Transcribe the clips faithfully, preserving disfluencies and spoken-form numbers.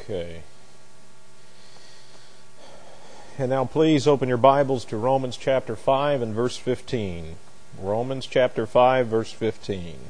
Okay. And now please open your Bibles to Romans chapter five and verse fifteen. Romans chapter five, verse fifteen.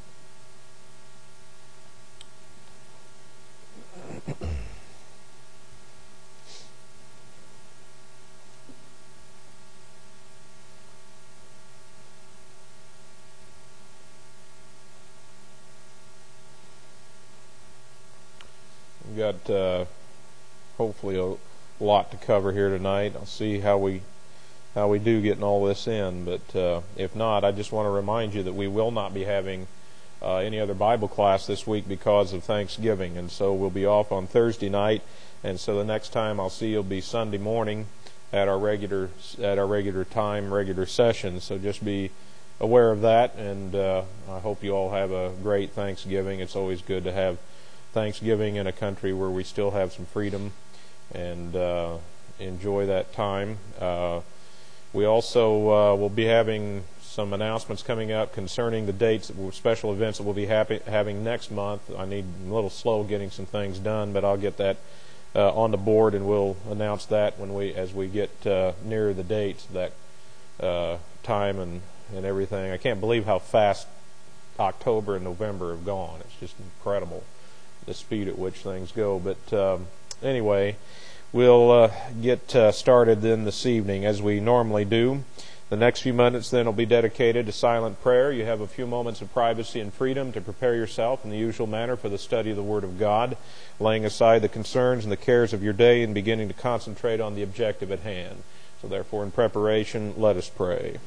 We've got uh, hopefully a lot to cover here tonight. I'll see how we how we do getting all this in, but uh, if not, I just want to remind you that we will not be having uh, any other Bible class this week because of Thanksgiving, and so we'll be off on Thursday night, and so the next time I'll see you'll be Sunday morning at our regular at our regular time, regular session. So just be aware of that, and uh, I hope you all have a great Thanksgiving. It's always good to have Thanksgiving in a country where we still have some freedom, and uh, enjoy that time. Uh, we also uh, will be having some announcements coming up concerning the dates, special events that we'll be happy, having next month. I need a little slow getting some things done, but I'll get that uh, on the board, and we'll announce that when we as we get uh, nearer the dates, that uh, time and, and everything. I can't believe how fast October and November have gone. It's just incredible, the speed at which things go. But um, anyway, we'll uh, get uh, started then this evening as we normally do. The next few minutes then will be dedicated to silent prayer. You have a few moments of privacy and freedom to prepare yourself in the usual manner for the study of the Word of God, laying aside the concerns and the cares of your day and beginning to concentrate on the objective at hand. So therefore, in preparation, let us pray.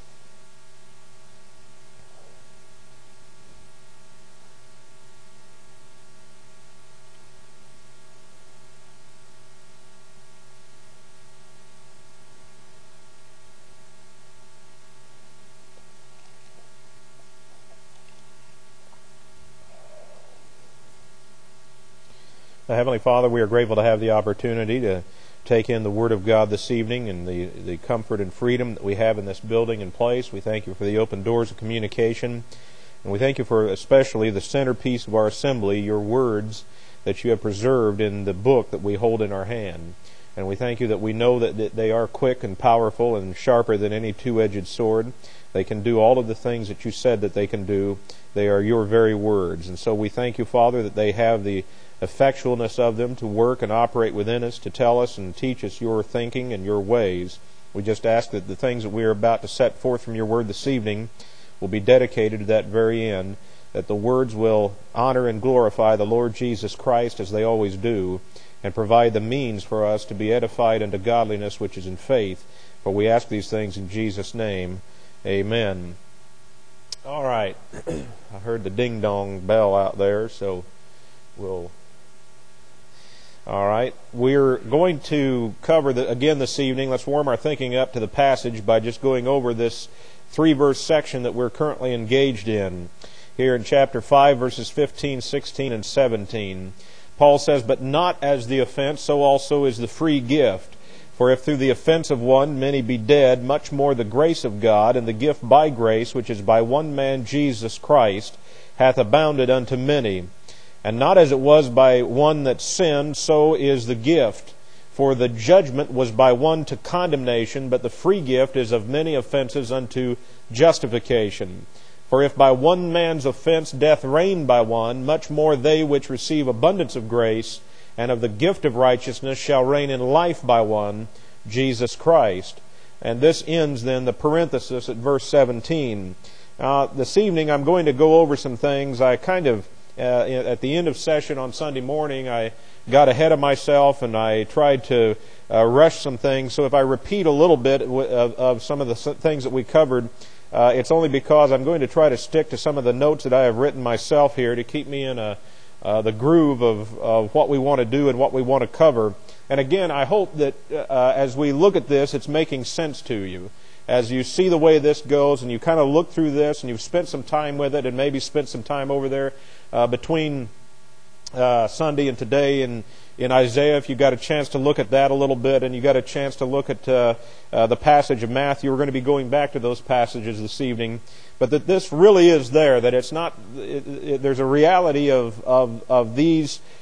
Heavenly Father, we are grateful to have the opportunity to take in the Word of God this evening and the, the comfort and freedom that we have in this building and place. We thank you for the open doors of communication, and we thank you for especially the centerpiece of our assembly, your words that you have preserved in the book that we hold in our hand. And we thank you that we know that they are quick and powerful and sharper than any two-edged sword. They can do all of the things that you said that they can do. They are your very words. And so we thank you, Father, that they have the effectualness of them to work and operate within us, to tell us and teach us your thinking and your ways. We just ask that the things that we are about to set forth from your word this evening will be dedicated to that very end, that the words will honor and glorify the Lord Jesus Christ as they always do, and provide the means for us to be edified unto godliness which is in faith. For we ask these things in Jesus' name. Amen. All right. I heard the ding-dong bell out there, so we'll... All right. We're going to cover, the, again this evening, let's warm our thinking up to the passage by just going over this three-verse section that we're currently engaged in. Here in chapter five, verses fifteen, sixteen, and seventeen. Paul says, "But not as the offense, so also is the free gift. For if through the offense of one many be dead, much more the grace of God and the gift by grace, which is by one man Jesus Christ, hath abounded unto many. And not as it was by one that sinned, so is the gift. For the judgment was by one to condemnation, but the free gift is of many offenses unto justification. For if by one man's offense death reigned by one, much more they which receive abundance of grace and of the gift of righteousness shall reign in life by one, Jesus Christ." And this ends then the parenthesis at verse seventeen. Uh, this evening I'm going to go over some things. I kind of Uh, at the end of session on Sunday morning, I got ahead of myself and I tried to uh, rush some things. So if I repeat a little bit of, of some of the things that we covered, uh, it's only because I'm going to try to stick to some of the notes that I have written myself here to keep me in a, uh, the groove of, of what we want to do and what we want to cover. And again, I hope that uh, as we look at this, it's making sense to you. As you see the way this goes and you kind of look through this and you've spent some time with it and maybe spent some time over there uh, between uh, Sunday and today in, in Isaiah, if you got a chance to look at that a little bit and you got a chance to look at uh, uh, the passage of Matthew, we're going to be going back to those passages this evening. But that this really is there, that it's not, it, it, there's a reality of, of, of these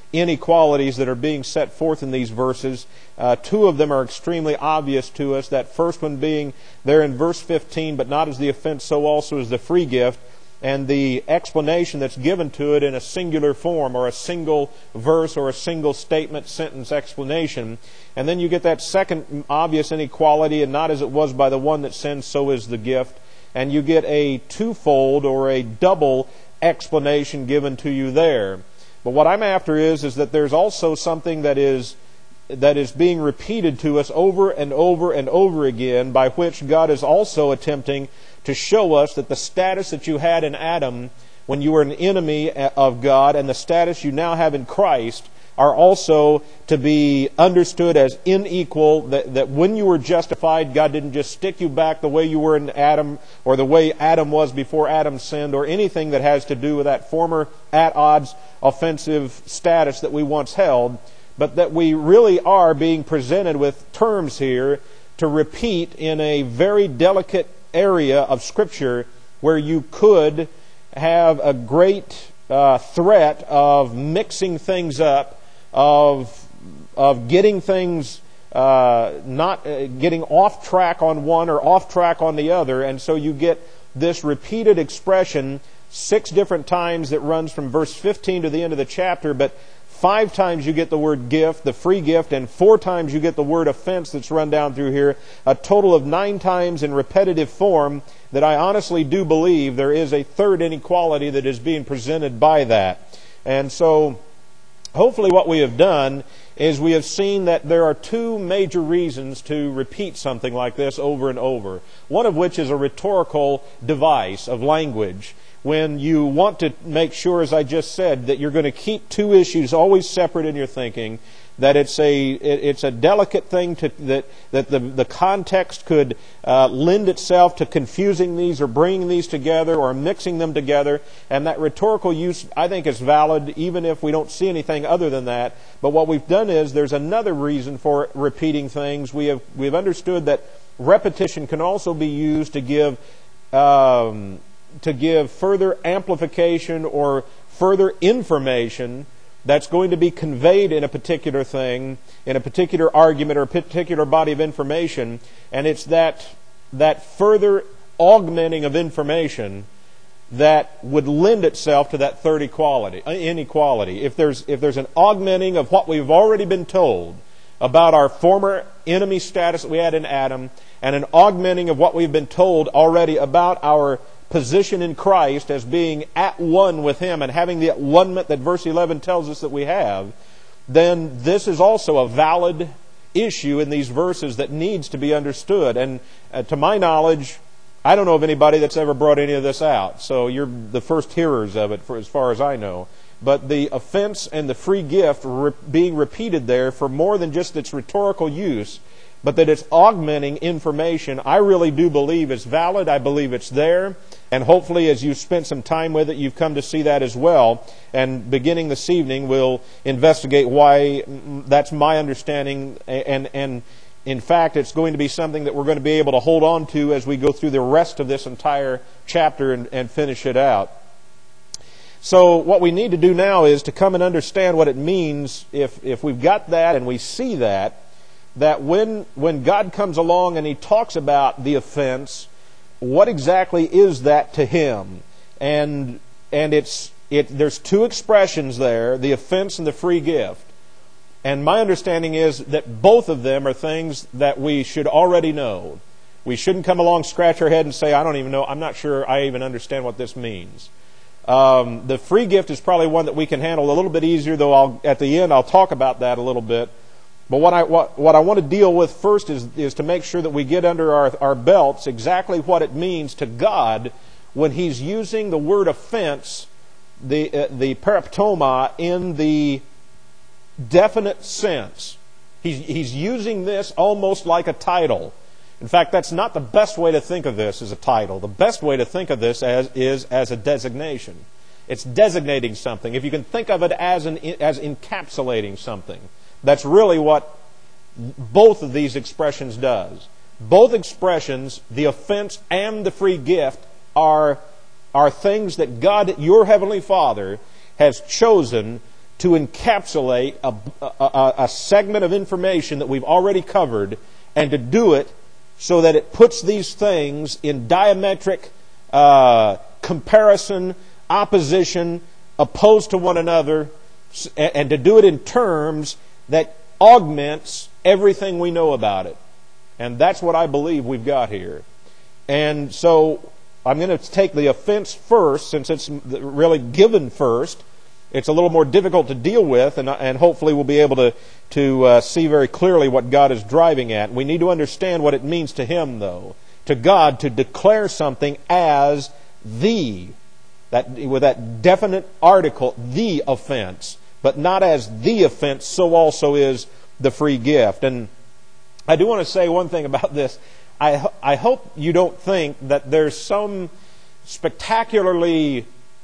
inequalities that are being set forth in these verses. Uh, two of them are extremely obvious to us. That first one being there in verse fifteen, but not as the offense, so also is the free gift. And the explanation that's given to it in a singular form, or a single verse, or a single statement, sentence explanation. And then you get that second obvious inequality, and not as it was by the one that sinned, so is the gift. And you get a twofold or a double explanation given to you there. But what I'm after is, is that there's also something that is that is being repeated to us over and over and over again, by which God is also attempting to show us that the status that you had in Adam when you were an enemy of God, and the status you now have in Christ, are also to be understood as unequal. That, that when you were justified, God didn't just stick you back the way you were in Adam, or the way Adam was before Adam sinned, or anything that has to do with that former at odds offensive status that we once held, but that we really are being presented with terms here to repeat in a very delicate area of Scripture where you could have a great uh, threat of mixing things up, of of getting things uh, not uh, getting off track on one or off track on the other, and so you get this repeated expression six different times that runs from verse fifteen to the end of the chapter, but five times you get the word gift, the free gift, and four times you get the word offense that's run down through here. A total of nine times in repetitive form, that I honestly do believe there is a third inequality that is being presented by that. And so, hopefully what we have done is we have seen that there are two major reasons to repeat something like this over and over. One of which is a rhetorical device of language. When you want to make sure, as I just said, that you're going to keep two issues always separate in your thinking, that it's a it's a delicate thing to that that the the context could uh, lend itself to confusing these or bringing these together or mixing them together, and that rhetorical use, I think, is valid even if we don't see anything other than that. But what we've done is there's another reason for repeating things. We have we've understood that repetition can also be used to give. Um, to give further amplification or further information that's going to be conveyed in a particular thing, in a particular argument or a particular body of information, and it's that that further augmenting of information that would lend itself to that third equality, inequality. If there's if there's an augmenting of what we've already been told about our former enemy status that we had in Adam, and an augmenting of what we've been told already about our position in Christ as being at one with Him and having the at-one-ment that verse eleven tells us that we have, then this is also a valid issue in these verses that needs to be understood. And uh, to my knowledge, I don't know of anybody that's ever brought any of this out. So you're the first hearers of it, for as far as I know. But the offense and the free gift re- being repeated there for more than just its rhetorical use, but that it's augmenting information, I really do believe is valid. I believe it's there. And hopefully as you've spent some time with it, you've come to see that as well. And beginning this evening, we'll investigate why that's my understanding. And, and in fact, it's going to be something that we're going to be able to hold on to as we go through the rest of this entire chapter and, and finish it out. So what we need to do now is to come and understand what it means if, if we've got that and we see that, that when when God comes along and He talks about the offense, what exactly is that to Him? And and it's it there's two expressions there, the offense and the free gift. And my understanding is that both of them are things that we should already know. We shouldn't come along, scratch our head and say, I don't even know, I'm not sure I even understand what this means. Um, the free gift is probably one that we can handle a little bit easier, though I'll, at the end I'll talk about that a little bit. But what I what, what I want to deal with first is is to make sure that we get under our, our belts exactly what it means to God when He's using the word offense, the uh, the paraptoma, in the definite sense. He's He's using this almost like a title. In fact, that's not the best way to think of this as a title. The best way to think of this as is as a designation. It's designating something. If you can think of it as an as encapsulating something. That's really what both of these expressions does. Both expressions, the offense and the free gift, are, are things that God, your Heavenly Father, has chosen to encapsulate a, a, a segment of information that we've already covered, and to do it so that it puts these things in diametric uh, comparison, opposition, opposed to one another, and to do it in terms that augments everything we know about it. And that's what I believe we've got here. And so I'm going to take the offense first, since it's really given first. It's a little more difficult to deal with, and, and hopefully we'll be able to, to uh, see very clearly what God is driving at. We need to understand what it means to Him, though. To God, to declare something as the, that, with that definite article, the offense, but not as the offense, so also is the free gift. And I do want to say one thing about this. I, I hope you don't think that there's some spectacularly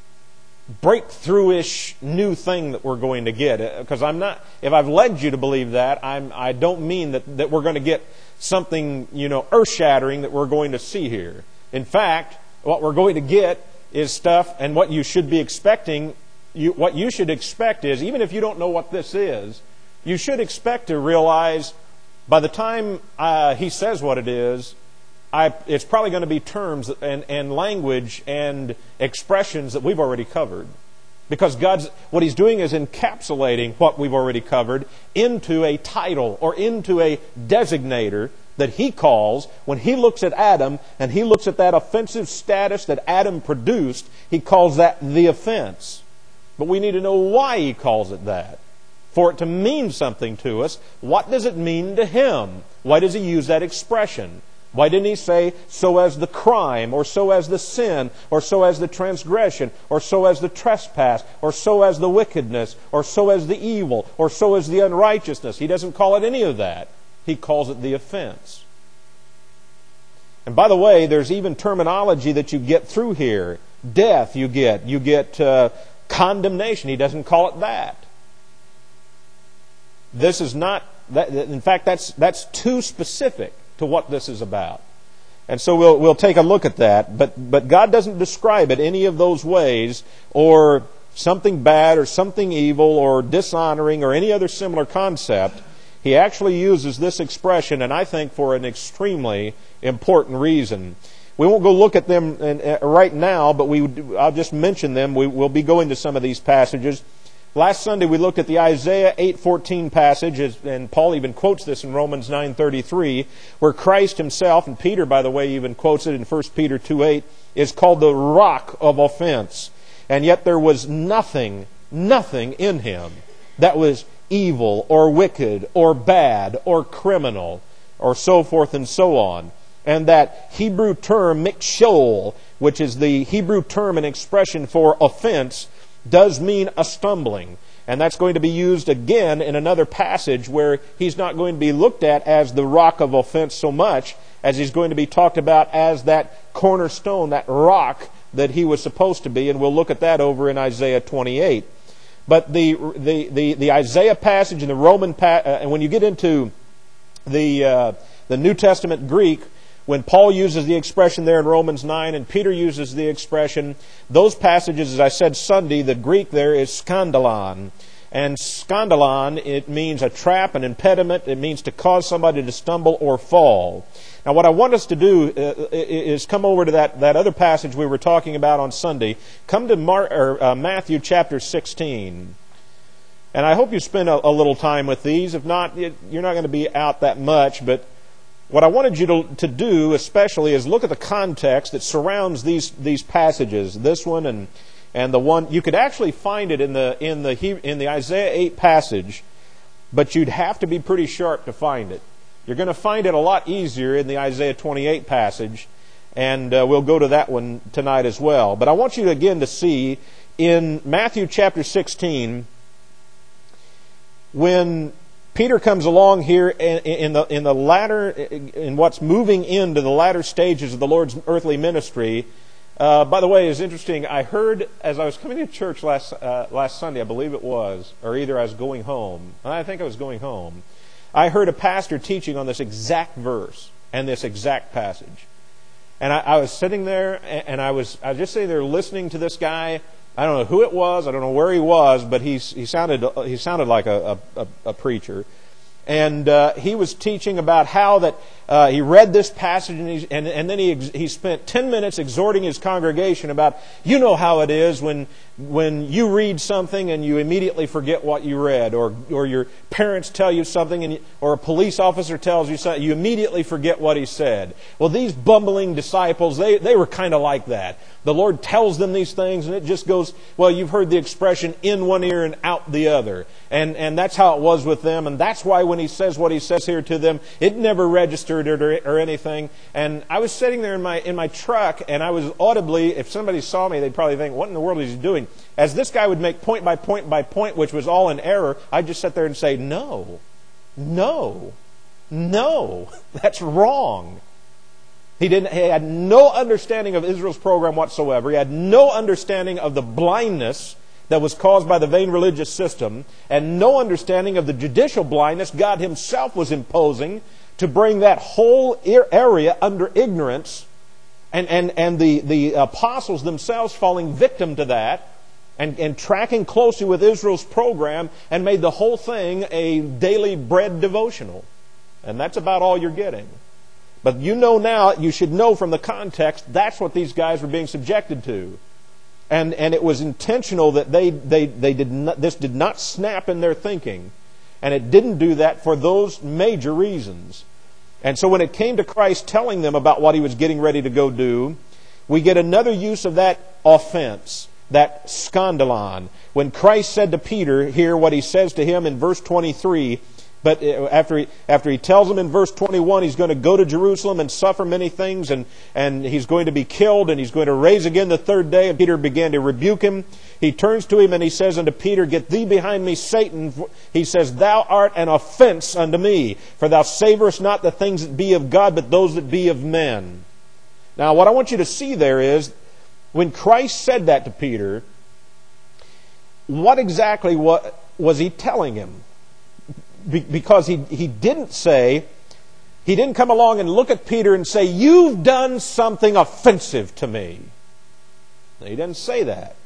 breakthrough-ish new thing that we're going to get. Because I'm not, if I've led you to believe that, I'm, I don't mean that, that we're going to get something, you know, earth-shattering that we're going to see here. In fact, what we're going to get is stuff, and what you should be expecting, you, what you should expect is, even if you don't know what this is, you should expect to realize by the time uh, he says what it is, I, it's probably going to be terms and, and language and expressions that we've already covered. Because God's, what He's doing is encapsulating what we've already covered into a title or into a designator that He calls, when He looks at Adam and He looks at that offensive status that Adam produced, He calls that the offense. But we need to know why He calls it that. For it to mean something to us, what does it mean to Him? Why does He use that expression? Why didn't He say, so as the crime, or so as the sin, or so as the transgression, or so as the trespass, or so as the wickedness, or so as the evil, or so as the unrighteousness? He doesn't call it any of that. He calls it the offense. And by the way, there's even terminology that you get through here. Death you get. You get uh, condemnation. He doesn't call it that. This is not, that, in fact, that's that's too specific to what this is about. And so we'll we'll take a look at that. But but God doesn't describe it any of those ways, or something bad, or something evil, or dishonoring, or any other similar concept. He actually uses this expression, and I think for an extremely important reason. We won't go look at them right now, but we I'll just mention them. We, we'll be going to some of these passages. Last Sunday we looked at the Isaiah eight fourteen passage, and Paul even quotes this in Romans nine thirty-three, where Christ Himself, and Peter, by the way, even quotes it in First Peter two eight, is called the rock of offense. And yet there was nothing, nothing in Him that was evil or wicked or bad or criminal or so forth and so on. And that Hebrew term, mikshol, which is the Hebrew term and expression for offense, does mean a stumbling. And that's going to be used again in another passage where He's not going to be looked at as the rock of offense so much as He's going to be talked about as that cornerstone, that rock that He was supposed to be. And we'll look at that over in Isaiah twenty-eight. But the the the, the Isaiah passage and the Roman pa- uh, and when you get into the uh, the New Testament Greek, when Paul uses the expression there in Romans nine and Peter uses the expression, those passages, as I said Sunday, the Greek there is skandalon. And skandalon, it means a trap, an impediment. It means to cause somebody to stumble or fall. Now what I want us to do uh, is come over to that, that other passage we were talking about on Sunday. Come to Mar- or, uh, Matthew chapter sixteen. And I hope you spend a, a little time with these. If not, you're not going to be out that much, but what I wanted you to, to do especially is look at the context that surrounds these these passages. This one and and the one you could actually find it in the in the in the Isaiah eight passage, but you'd have to be pretty sharp to find it. You're going to find it a lot easier in the Isaiah twenty-eight passage, and uh, we'll go to that one tonight as well. But I want you again to see in Matthew chapter sixteen when Peter comes along here in the in the latter in what's moving into the latter stages of the Lord's earthly ministry. Uh, by the way, it's interesting. I heard as I was coming to church last uh, last Sunday, I believe it was, or either I was going home. I think I was going home. I heard a pastor teaching on this exact verse and this exact passage, and I, I was sitting there and I was I was just sitting there listening to this guy I don't know who it was. I don't know where he was, but he he sounded he sounded like a a, a preacher, and uh, he was teaching about how that uh, he read this passage, and he, and, and then he he spent ten minutes exhorting his congregation about, you know how it is when when you read something and you immediately forget what you read, or or your parents tell you something, and you, or a police officer tells you something, you immediately forget what he said. Well, these bumbling disciples, they they were kind of like that. The Lord tells them these things, and it just goes, well, you've heard the expression, in one ear and out the other. And and that's how it was with them, and that's why when he says what he says here to them, it never registered or, or anything. And I was sitting there in my in my truck, and I was audibly, if somebody saw me, they'd probably think, what in the world is he doing? As this guy would make point by point by point, which was all in error, I'd just sit there and say, no, no, no, that's wrong. He didn't. He had no understanding of Israel's program whatsoever. He had no understanding of the blindness that was caused by the vain religious system, and no understanding of the judicial blindness God Himself was imposing to bring that whole area under ignorance, and, and, and the, the apostles themselves falling victim to that, and, and tracking closely with Israel's program, and made the whole thing a daily bread devotional. And that's about all you're getting. But you know now, you should know from the context, that's what these guys were being subjected to. And and it was intentional that they, they, they did not, this did not snap in their thinking. And it didn't do that for those major reasons. And so when it came to Christ telling them about what He was getting ready to go do, we get another use of that offense, that scandalon. When Christ said to Peter, here what He says to him in verse twenty-three, but after he, after he tells him in verse twenty-one, he's going to go to Jerusalem and suffer many things, and, and he's going to be killed, and he's going to rise again the third day. And Peter began to rebuke him. He turns to him and he says unto Peter, Get thee behind me, Satan. He says, Thou art an offense unto me, for thou savorest not the things that be of God, but those that be of men. Now, what I want you to see there is, when Christ said that to Peter, what exactly what was He telling him? Because he, he didn't say, he didn't come along and look at Peter and say, You've done something offensive to me. He didn't say that.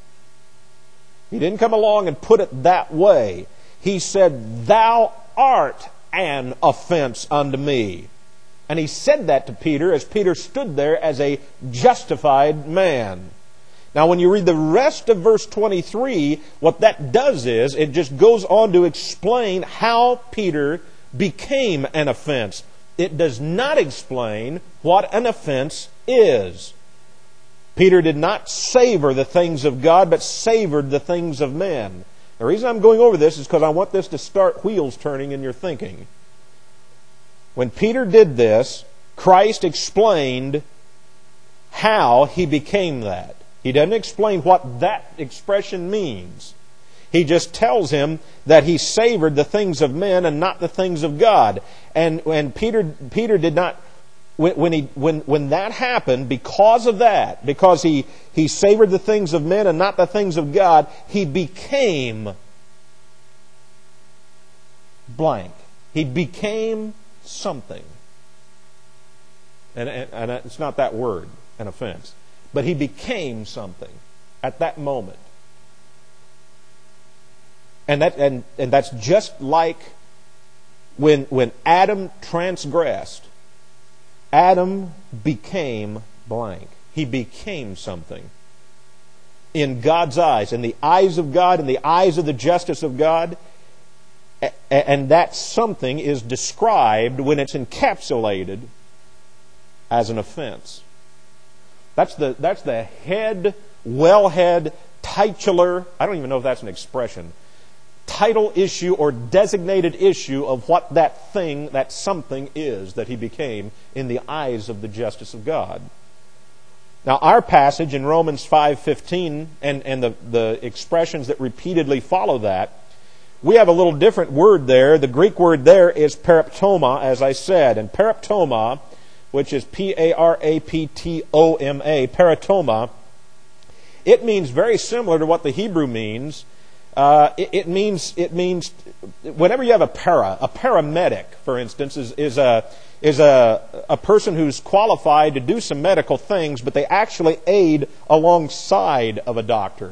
He didn't come along and put it that way. He said, Thou art an offense unto me. And He said that to Peter as Peter stood there as a justified man. Now, when you read the rest of verse twenty-three, what that does is, it just goes on to explain how Peter became an offense. It does not explain what an offense is. Peter did not savor the things of God, but savored the things of men. The reason I'm going over this is because I want this to start wheels turning in your thinking. When Peter did this, Christ explained how he became that. He doesn't explain what that expression means. He just tells him that he savored the things of men and not the things of God. And when Peter Peter did not, when when he when when that happened, because of that, because he he savored the things of men and not the things of God, he became blank. He became something. And, and, and it's not that word, an offense. But he became something at that moment. And that and, and that's just like when when Adam transgressed. Adam became blank. He became something. In God's eyes, in the eyes of God, in the eyes of the justice of God. And that something is described when it's encapsulated as an offense. That's the that's the head, wellhead, titular, I don't even know if that's an expression, title issue or designated issue of what that thing, that something is that he became in the eyes of the justice of God. Now, our passage in Romans five fifteen and, and the, the expressions that repeatedly follow that, we have a little different word there. The Greek word there is paraptoma, as I said. And paraptoma, which is P A R A P T O M A, paratoma, it means very similar to what the Hebrew means. Uh, it, it means it means whenever you have a para, a paramedic, for instance, is is a is a a person who's qualified to do some medical things, but they actually aid alongside of a doctor.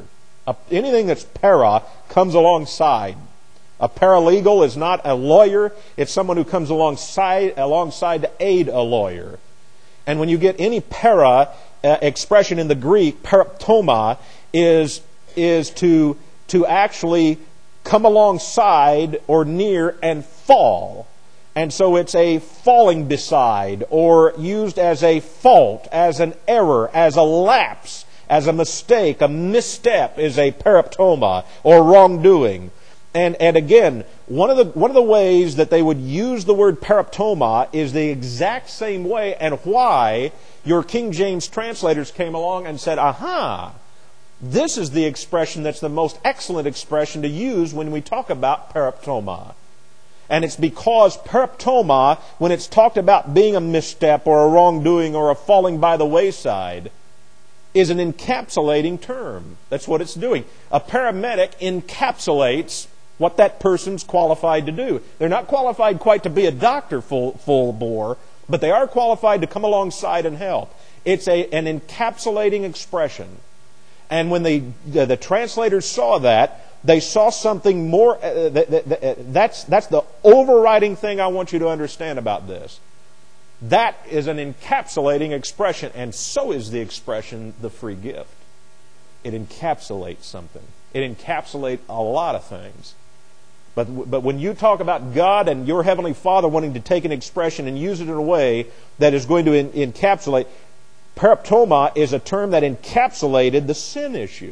A, anything that's para comes alongside. A paralegal is not a lawyer. It's someone who comes alongside, alongside to aid a lawyer. And when you get any para uh, expression in the Greek, paraptoma, is, is to, to actually come alongside or near and fall. And so it's a falling beside, or used as a fault, as an error, as a lapse, as a mistake. A misstep is a paraptoma, or wrongdoing. And, and again, one of the one of the ways that they would use the word paraptoma is the exact same way, and why your King James translators came along and said, aha, this is the expression that's the most excellent expression to use when we talk about paraptoma. And it's because paraptoma, when it's talked about being a misstep or a wrongdoing or a falling by the wayside, is an encapsulating term. That's what it's doing. A paramedic encapsulates what that person's qualified to do. They're not qualified quite to be a doctor full, full bore, but they are qualified to come alongside and help. It's a, an encapsulating expression. And when the, the, the translators saw that, they saw something more. Uh, that, that, that, that's, that's the overriding thing I want you to understand about this. That is an encapsulating expression, and so is the expression, the free gift. It encapsulates something. It encapsulates a lot of things. But, but when you talk about God and your Heavenly Father wanting to take an expression and use it in a way that is going to in, encapsulate, paraptoma is a term that encapsulated the sin issue.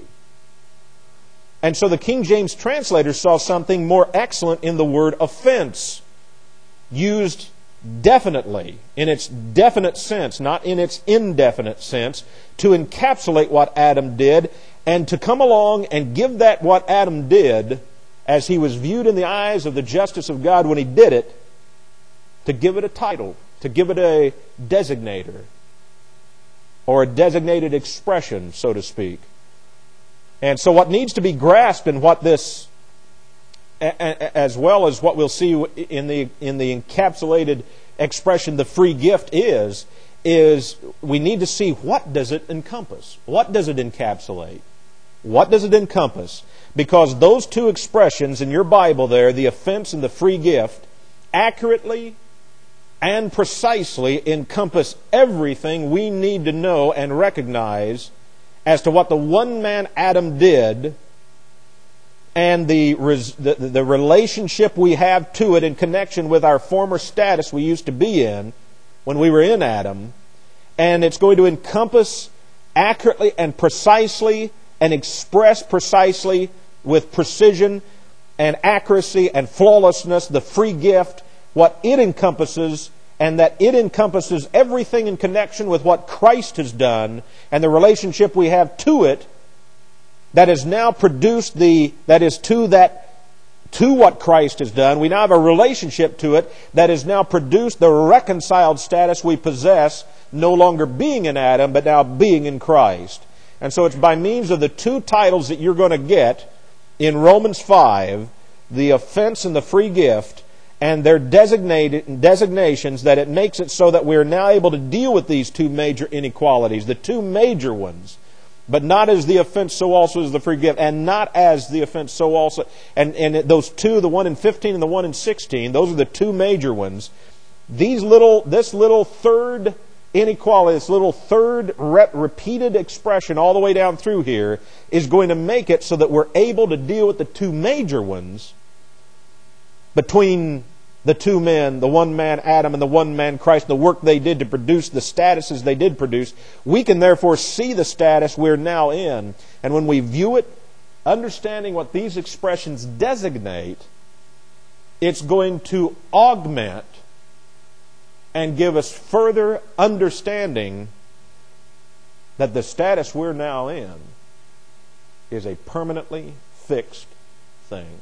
And so the King James translators saw something more excellent in the word offense, used definitely, in its definite sense, not in its indefinite sense, to encapsulate what Adam did, and to come along and give that what Adam did, as he was viewed in the eyes of the justice of God when he did it, to give it a title, to give it a designator, or a designated expression, so to speak. And so what needs to be grasped in what this, as well as what we'll see in the in the encapsulated expression, the free gift is, is we need to see, what does it encompass? What does it encapsulate? What does it encompass? Because those two expressions in your Bible there, the offense and the free gift, accurately and precisely encompass everything we need to know and recognize as to what the one man Adam did, and the, the, the relationship we have to it in connection with our former status we used to be in when we were in Adam. And it's going to encompass accurately and precisely and express precisely with precision and accuracy and flawlessness the free gift, what it encompasses, and that it encompasses everything in connection with what Christ has done and the relationship we have to it, that has now produced the, that is to that, to what Christ has done. We now have a relationship to it that has now produced the reconciled status we possess, no longer being in Adam, but now being in Christ. And so it's by means of the two titles that you're going to get in Romans five, the offense and the free gift, and their designated designations, that it makes it so that we are now able to deal with these two major inequalities, the two major ones, but not as the offense, so also is the free gift, and not as the offense, so also. And, and those two, the one in fifteen and the one in sixteen, those are the two major ones. These little, this little third inequality, this little third rep, repeated expression all the way down through here, is going to make it so that we're able to deal with the two major ones between the two men, the one man Adam and the one man Christ, the work they did to produce the statuses they did produce. We can therefore see the status we're now in. And when we view it, understanding what these expressions designate, it's going to augment and give us further understanding that the status we're now in is a permanently fixed thing.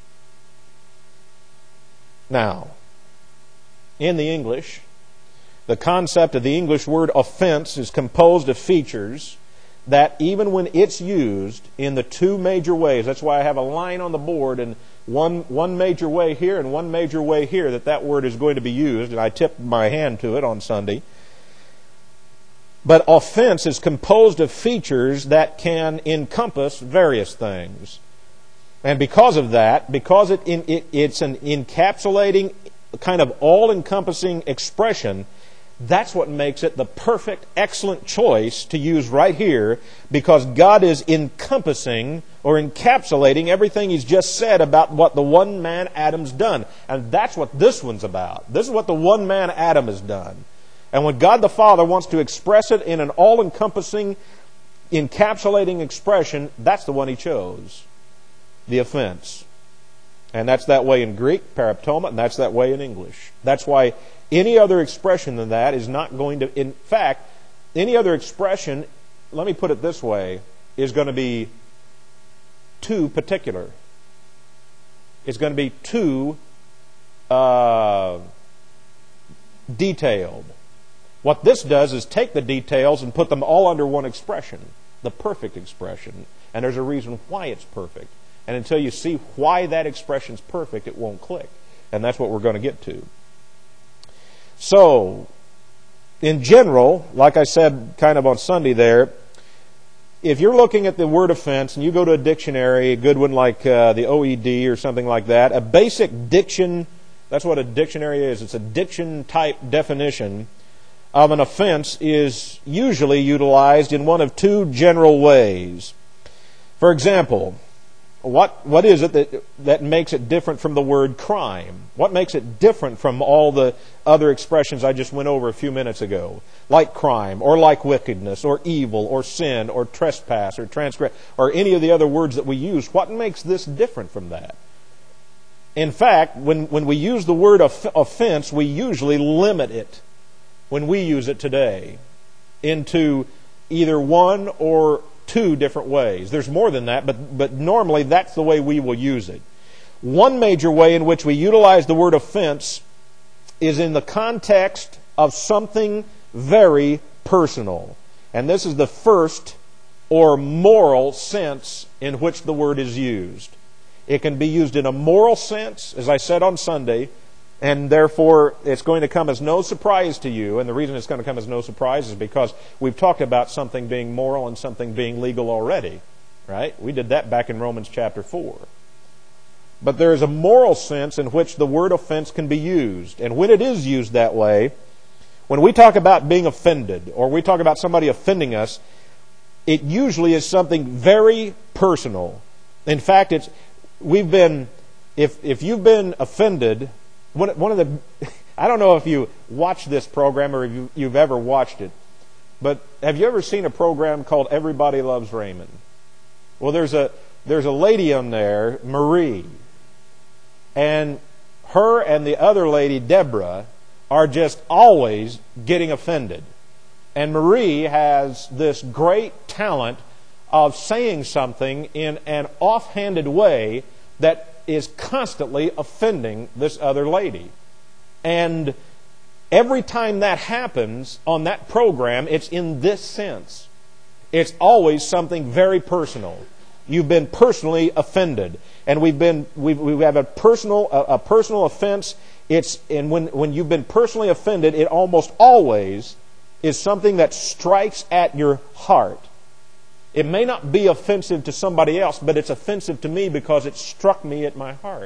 Now, in the English, the concept of the English word offense is composed of features that even when it's used in the two major ways, that's why I have a line on the board and one, one major way here and one major way here that that word is going to be used, and I tipped my hand to it on Sunday. But offense is composed of features that can encompass various things. And because of that, because it, it it's an encapsulating, kind of all-encompassing expression, that's what makes it the perfect, excellent choice to use right here, because God is encompassing or encapsulating everything He's just said about what the one man Adam's done. And that's what this one's about. This is what the one man Adam has done. And when God the Father wants to express it in an all-encompassing, encapsulating expression, that's the one He chose. The offense. And that's that way in Greek, paraptoma, and that's that way in English. That's why any other expression than that is not going to... In fact, any other expression, let me put it this way, is going to be too particular. It's going to be too uh, detailed. What this does is take the details and put them all under one expression, the perfect expression. And there's a reason why it's perfect. And until you see why that expression's perfect, it won't click. And that's what we're going to get to. So, in general, like I said kind of on Sunday there, if you're looking at the word offense and you go to a dictionary, a good one like uh, the O E D or something like that, a basic diction, that's what a dictionary is, it's a diction type definition of an offense is usually utilized in one of two general ways. For example, what what is it that that makes it different from the word crime? What makes it different from all the other expressions I just went over a few minutes ago? Like crime, or like wickedness, or evil, or sin, or trespass, or transgress, or any of the other words that we use. What makes this different from that? In fact, when, when we use the word off- offense, we usually limit it when we use it today into either one or two different ways. There's more than that, but, but normally that's the way we will use it. One major way in which we utilize the word offense is in the context of something very personal. And this is the first or moral sense in which the word is used. It can be used in a moral sense, as I said on Sunday, and therefore, it's going to come as no surprise to you. And the reason it's going to come as no surprise is because we've talked about something being moral and something being legal already. Right? We did that back in Romans chapter four. But there is a moral sense in which the word offense can be used. And when it is used that way, when we talk about being offended, or we talk about somebody offending us, it usually is something very personal. In fact, it's we've been, if if you've been offended... One, one of the, I don't know if you watch this program or if you, you've ever watched it, but have you ever seen a program called Everybody Loves Raymond? Well, there's a there's a lady on there, Marie, and her and the other lady, Deborah, are just always getting offended. And Marie has this great talent of saying something in an offhanded way that is constantly offending this other lady. And every time that happens on that program, it's in this sense. It's always something very personal. You've been personally offended. And we've been we we have a personal a, a personal offense. It's and when when you've been personally offended, it almost always is something that strikes at your heart. It may not be offensive to somebody else, but it's offensive to me because it struck me at my heart.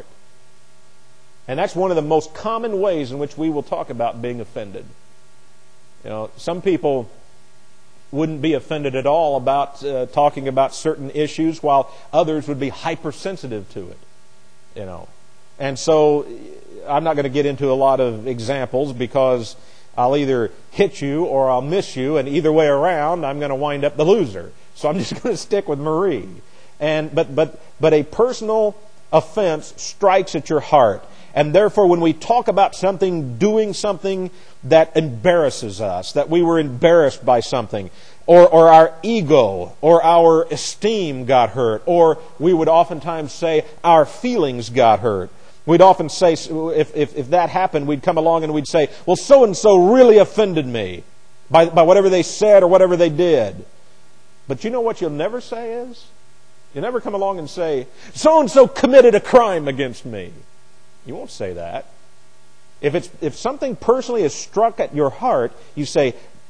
And that's one of the most common ways in which we will talk about being offended. You know, some people wouldn't be offended at all about uh, talking about certain issues, while others would be hypersensitive to it. You know, and so I'm not going to get into a lot of examples because I'll either hit you or I'll miss you, and either way around, I'm going to wind up the loser. So I'm just going to stick with Marie. And but but but a personal offense strikes at your heart. And therefore, when we talk about something, doing something that embarrasses us, that we were embarrassed by something, or, or our ego or our esteem got hurt, or we would oftentimes say our feelings got hurt. We'd often say, if, if, if that happened, we'd come along and we'd say, well, so-and-so really offended me by, by whatever they said or whatever they did. But you know what you'll never say is? You'll never come along and say, so-and-so committed a crime against me. You won't say that. If it's if something personally is struck at your heart, you say,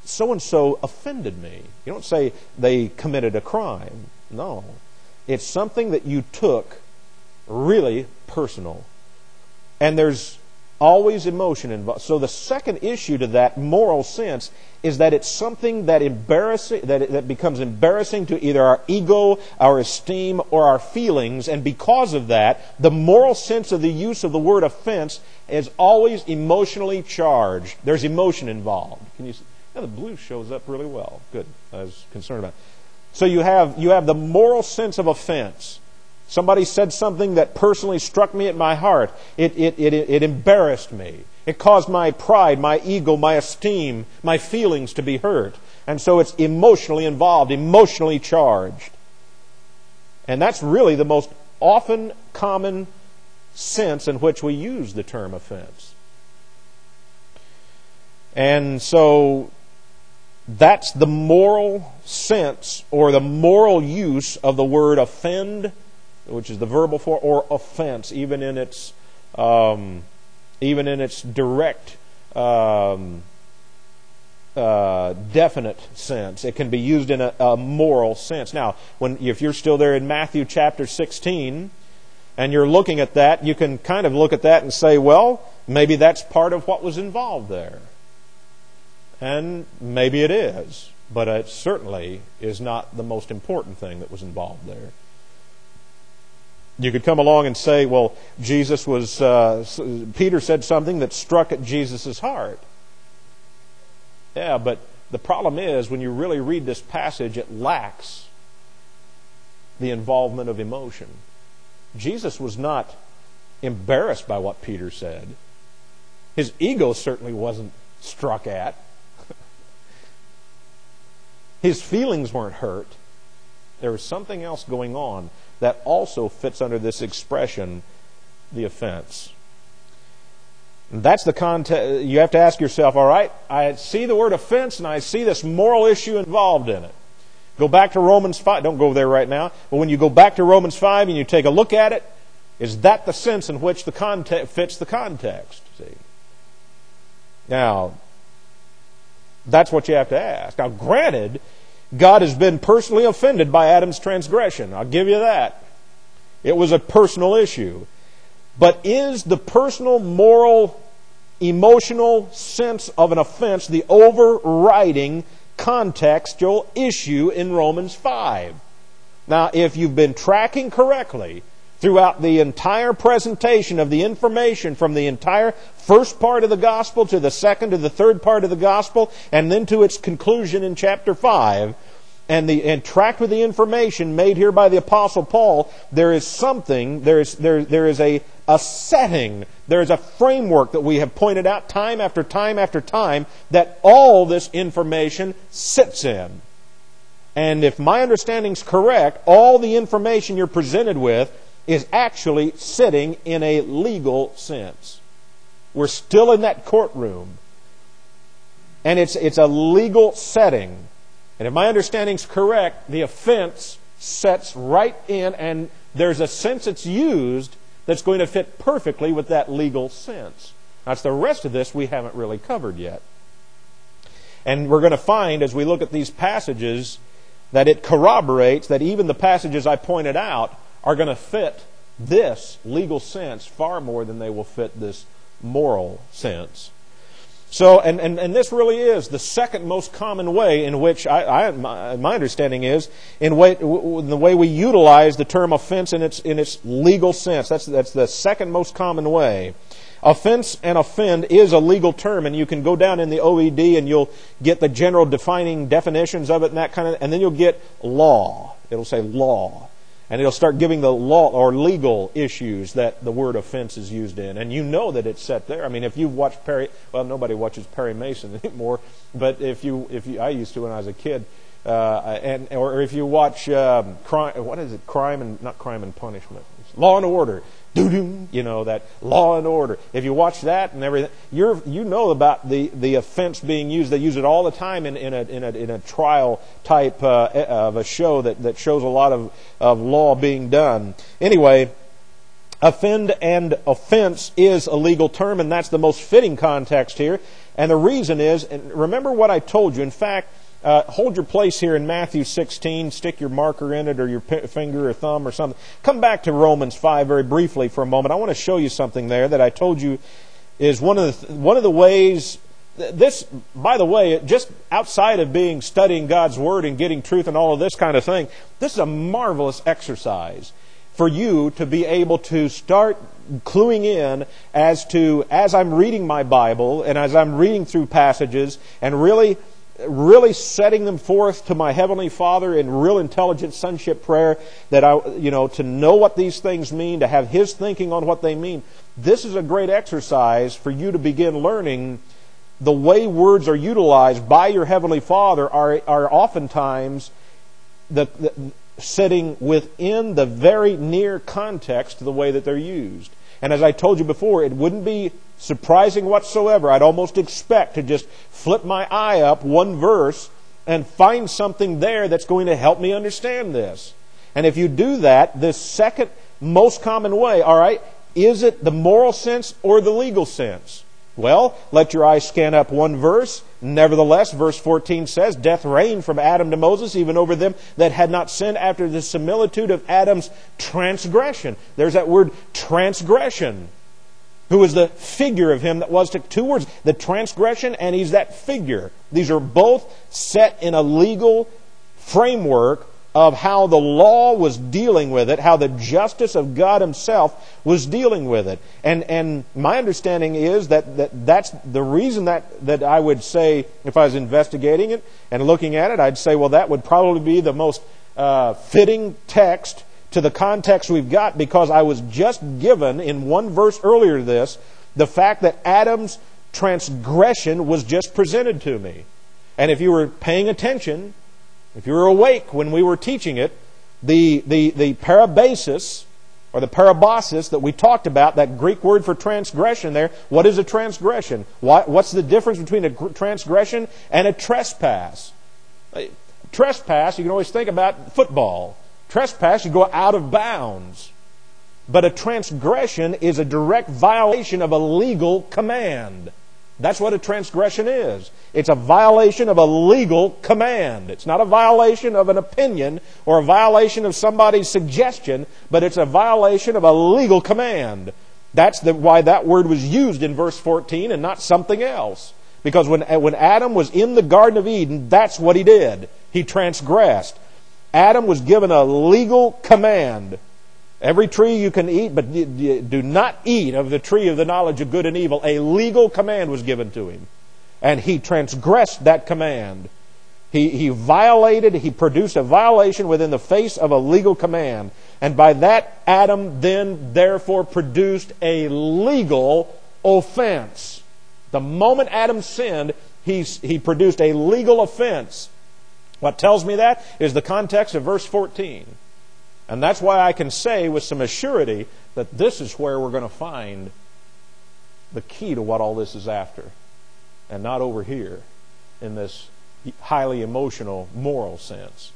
so-and-so offended me. You don't say they committed a crime. No. It's something that you took really personal. And there's always emotion involved. So the second issue to that moral sense is that it's something that embarrassing, that, that becomes embarrassing to either our ego, our esteem, or our feelings. And because of that, the moral sense of the use of the word offense is always emotionally charged. There's emotion involved. Can you see? Yeah, the blue shows up really well. Good. I was concerned about it. So you have you have the moral sense of offense. Somebody said something that personally struck me at my heart. It, it, it, it embarrassed me. It caused my pride, my ego, my esteem, my feelings to be hurt. And so it's emotionally involved, emotionally charged. And that's really the most often common sense in which we use the term offense. And so that's the moral sense or the moral use of the word offend, which is the verbal form, or offense, even in its um, even in its direct, um, uh, definite sense. It can be used in a, a moral sense. Now, when if you're still there in Matthew chapter sixteen, and you're looking at that, you can kind of look at that and say, well, maybe that's part of what was involved there. And maybe it is, but it certainly is not the most important thing that was involved there. You could come along and say, well, Jesus was, uh, Peter said something that struck at Jesus' heart. Yeah, but the problem is, when you really read this passage, it lacks the involvement of emotion. Jesus was not embarrassed by what Peter said. His ego certainly wasn't struck at. His feelings weren't hurt. There was something else going on that also fits under this expression, the offense. And that's the context. You have to ask yourself, all right, I see the word offense and I see this moral issue involved in it. Go back to Romans five. Don't go there right now. But when you go back to Romans five and you take a look at it, is that the sense in which the context fits the context? See? Now, that's what you have to ask. Now, granted, God has been personally offended by Adam's transgression. I'll give you that. It was a personal issue. But is the personal, moral, emotional sense of an offense the overriding contextual issue in Romans five? Now, if you've been tracking correctly throughout the entire presentation of the information from the entire first part of the gospel to the second to the third part of the gospel and then to its conclusion in chapter five, and the and tracked with the information made here by the Apostle Paul, there is something, there is there there is a, a setting, there is a framework that we have pointed out time after time after time that all this information sits in. And if my understanding is correct, all the information you're presented with is actually sitting in a legal sense. We're still in that courtroom. And it's it's a legal setting. And if my understanding is correct, the offense sets right in, and there's a sense it's used that's going to fit perfectly with that legal sense. That's the rest of this we haven't really covered yet. And we're going to find, as we look at these passages, that it corroborates that even the passages I pointed out are going to fit this legal sense far more than they will fit this moral sense. So, and, and, and this really is the second most common way in which, I, I my, my understanding is, in, way, in the way we utilize the term offense in its in its legal sense. That's, that's the second most common way. Offense and offend is a legal term, and you can go down in the O E D and you'll get the general defining definitions of it and that kind of, and then you'll get law. It'll say law. And it'll start giving the law or legal issues that the word offense is used in. And you know that it's set there. I mean, if you've watched Perry, well, nobody watches Perry Mason anymore, but if you, if you, I used to when I was a kid, uh, and or if you watch um, crime, what is it? Crime and not Crime and Punishment, Law and Order. Doo-doo, you know, that Law and Order. If you watch that and everything, you're you know about the, the offense being used. They use it all the time in, in a in a in a trial type uh, of a show that, that shows a lot of, of law being done. Anyway, offend and offense is a legal term, and that's the most fitting context here. And the reason is, and remember what I told you. In fact, uh, hold your place here in Matthew sixteen, stick your marker in it or your p- finger or thumb or something. Come back to Romans five very briefly for a moment. I want to show you something there that I told you is one of the, one of the ways. This, by the way, just outside of being studying God's Word and getting truth and all of this kind of thing, this is a marvelous exercise for you to be able to start cluing in as to, as I'm reading my Bible and as I'm reading through passages and really, really setting them forth to my Heavenly Father in real intelligent sonship prayer, that I, you know, to know what these things mean, to have His thinking on what they mean. This is a great exercise for you to begin learning. The way words are utilized by your Heavenly Father are, are oftentimes the, the, sitting within the very near context of the way that they're used. And as I told you before, it wouldn't be surprising whatsoever. I'd almost expect to just flip my eye up one verse and find something there that's going to help me understand this. And if you do that, the second most common way, all right, is it the moral sense or the legal sense? Well, let your eyes scan up one verse. Nevertheless, verse fourteen says, death reigned from Adam to Moses, even over them that had not sinned after the similitude of Adam's transgression. There's that word transgression. Who is the figure of him that was to... Two words, the transgression and he's that figure. These are both set in a legal framework of how the law was dealing with it, how the justice of God Himself was dealing with it. And and my understanding is that, that that's the reason that, that I would say, if I was investigating it and looking at it, I'd say, well, that would probably be the most uh, fitting text to the context we've got, because I was just given, in one verse earlier to this, the fact that Adam's transgression was just presented to me. And if you were paying attention, if you were awake when we were teaching it, the, the, the parabasis, or the parabasis that we talked about, that Greek word for transgression there, what is a transgression? What, what's the difference between a transgression and a trespass? A trespass, you can always think about football. Trespass, you go out of bounds. But a transgression is a direct violation of a legal command. That's what a transgression is. It's a violation of a legal command. It's not a violation of an opinion or a violation of somebody's suggestion, but it's a violation of a legal command. That's the, why that word was used in verse fourteen and not something else. Because when, when Adam was in the Garden of Eden, that's what he did. He transgressed. Adam was given a legal command. Every tree you can eat, but do not eat of the tree of the knowledge of good and evil. A legal command was given to him. And he transgressed that command. He, he violated, he produced a violation within the face of a legal command. And by that, Adam then therefore produced a legal offense. The moment Adam sinned, he, he produced a legal offense. What tells me that is the context of verse fourteen. And that's why I can say with some assurity that this is where we're going to find the key to what all this is after. And not over here in this highly emotional, moral sense.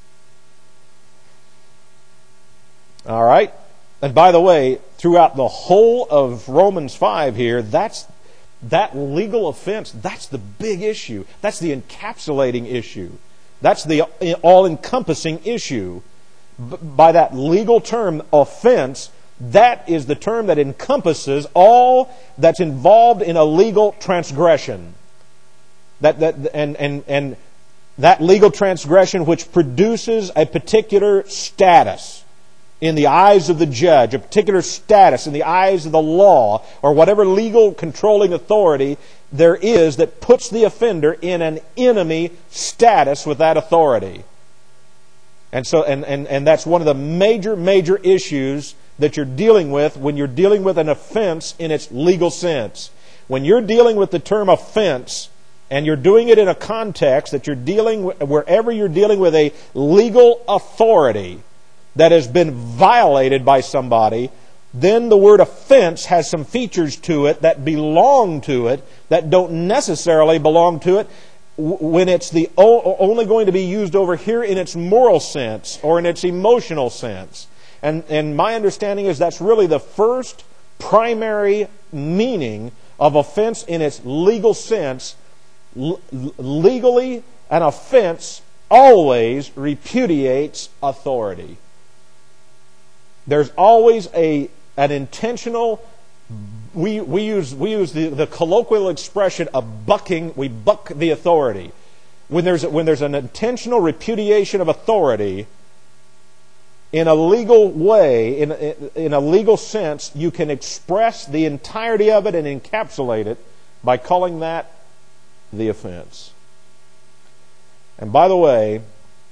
All right? And by the way, throughout the whole of Romans five here, that's that legal offense, that's the big issue. That's the encapsulating issue. That's the all-encompassing issue. By that legal term, offense, that is the term that encompasses all that's involved in a legal transgression. That that and and and that legal transgression which produces a particular status in the eyes of the judge, a particular status in the eyes of the law, or whatever legal controlling authority there is that puts the offender in an enemy status with that authority. And so, and, and, and that's one of the major, major issues that you're dealing with when you're dealing with an offense in its legal sense. When you're dealing with the term offense, and you're doing it in a context that you're dealing with, wherever you're dealing with a legal authority that has been violated by somebody, then the word offense has some features to it that belong to it that don't necessarily belong to it when it's the only going to be used over here in its moral sense or in its emotional sense. And, and my understanding is that's really the first primary meaning of offense in its legal sense. L- legally, an offense always repudiates authority. There's always a an intentional, we we use we use the, the colloquial expression of bucking, we buck the authority. When there's when there's an intentional repudiation of authority in a legal way, in in a legal sense, you can express the entirety of it and encapsulate it by calling that the offense. And by the way,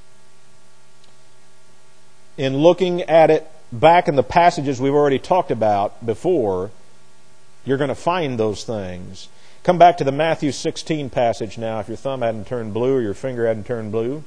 in looking at it back in the passages we've already talked about before, you're going to find those things. Come back to the Matthew sixteen passage now, if your thumb hadn't turned blue or your finger hadn't turned blue.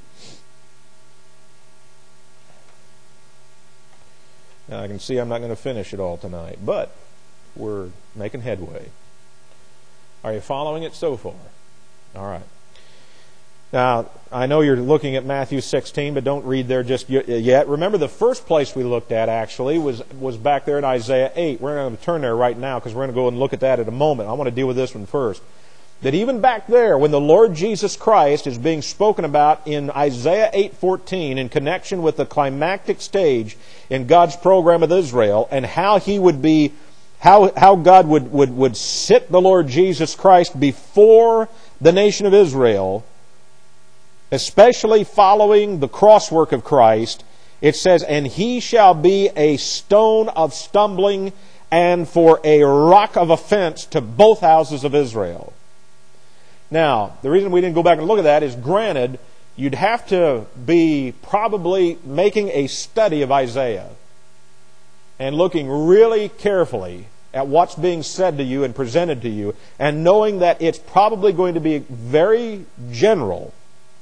Now I can see I'm not going to finish it all tonight, but we're making headway. Are you following it so far? All right. Now, I know you're looking at Matthew sixteen, but don't read there just yet. Remember, the first place we looked at, actually, was, was back there in Isaiah eight. We're not going to turn there right now because we're going to go and look at that in a moment. I want to deal with this one first. That even back there, when the Lord Jesus Christ is being spoken about in Isaiah eight fourteen in connection with the climactic stage in God's program with Israel, and how He would be, how, how God would, would, would sit the Lord Jesus Christ before the nation of Israel, especially following the crosswork of Christ, it says, "And he shall be a stone of stumbling and for a rock of offense to both houses of Israel." Now, the reason we didn't go back and look at that is, granted, you'd have to be probably making a study of Isaiah and looking really carefully at what's being said to you and presented to you, and knowing that it's probably going to be very general,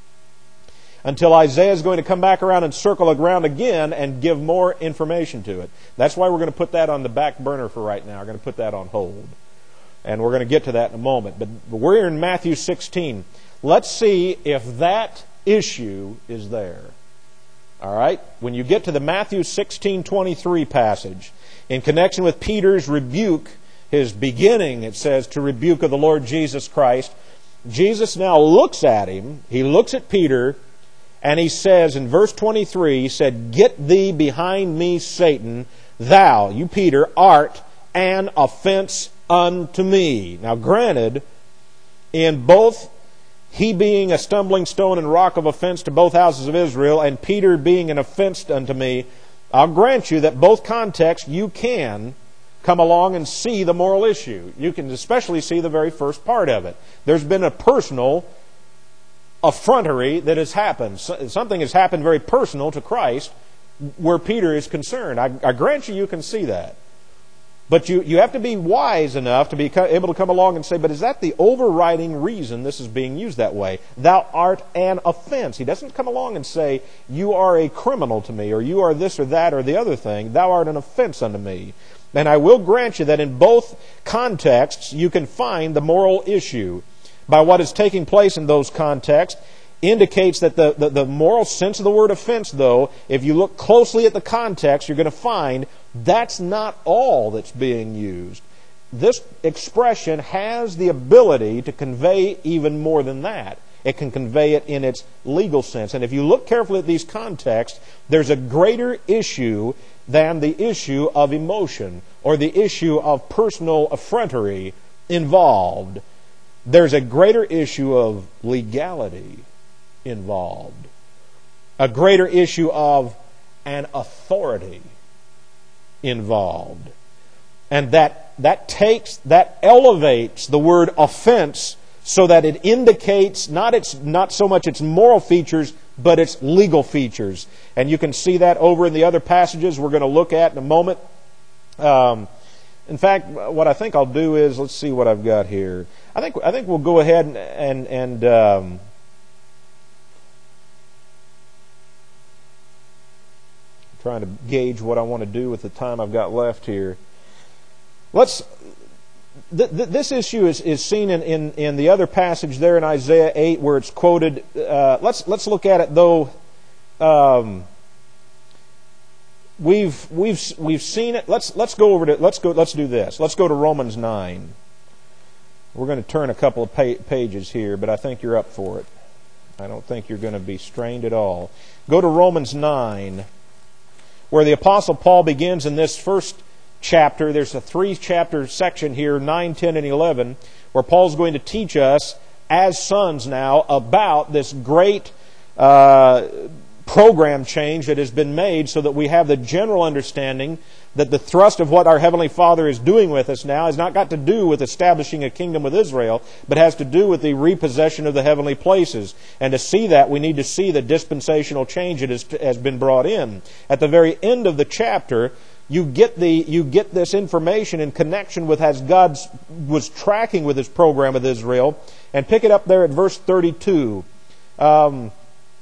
until Isaiah is going to come back around and circle around again and give more information to it. That's why we're going to put that on the back burner for right now. We're going to put that on hold. And we're going to get to that in a moment. But we're in Matthew sixteen. Let's see if that issue is there. All right? When you get to the Matthew sixteen twenty-three passage, in connection with Peter's rebuke, his beginning, it says, to rebuke of the Lord Jesus Christ, Jesus now looks at him. He looks at Peter, and he says in verse twenty-three, he said, "Get thee behind me, Satan, thou," you Peter, "art an offense unto me." Now granted, in both he being a stumbling stone and rock of offense to both houses of Israel, and Peter being an offense unto me, I'll grant you that both contexts you can come along and see the moral issue. You can especially see the very first part of it. There's been a personal effrontery that has happened. Something has happened very personal to Christ where Peter is concerned. I, I grant you, you can see that. But you, you have to be wise enough to be able to come along and say, but is that the overriding reason this is being used that way? Thou art an offense. He doesn't come along and say, you are a criminal to me, or you are this or that or the other thing. Thou art an offense unto me. And I will grant you that in both contexts you can find the moral issue. By what is taking place in those contexts, indicates that the, the, the moral sense of the word offense, though, if you look closely at the context, you're going to find that's not all that's being used. This expression has the ability to convey even more than that. It can convey it in its legal sense. And if you look carefully at these contexts, there's a greater issue than the issue of emotion or the issue of personal effrontery involved. There's a greater issue of legality involved. A greater issue of an authority involved. And that, that takes, that elevates the word offense so that it indicates not its, not so much its moral features, but its legal features. And you can see that over in the other passages we're going to look at in a moment. Um, In fact, what I think I'll do is, let's see what I've got here. I think I think we'll go ahead and and, and um, trying to gauge what I want to do with the time I've got left here. Let's. Th- th- this issue is, is seen in, in, in the other passage there in Isaiah eight where it's quoted. Uh, let's let's look at it though. Um, we've we've we've seen it. Let's let's go over to let's go let's do this. Let's go to Romans nine. We're going to turn a couple of pa- pages here, but I think you're up for it. I don't think you're going to be strained at all. Go to Romans nine, where the Apostle Paul begins in this first chapter. There's a three-chapter section here, nine, ten, and eleven, where Paul's going to teach us as sons now about this great uh, program change that has been made so that we have the general understanding that the thrust of what our Heavenly Father is doing with us now has not got to do with establishing a kingdom with Israel, but has to do with the repossession of the heavenly places. And to see that, we need to see the dispensational change that has, has been brought in. At the very end of the chapter, you get the you get this information in connection with as God was tracking with His program with Israel. And pick it up there at verse thirty-two. Um,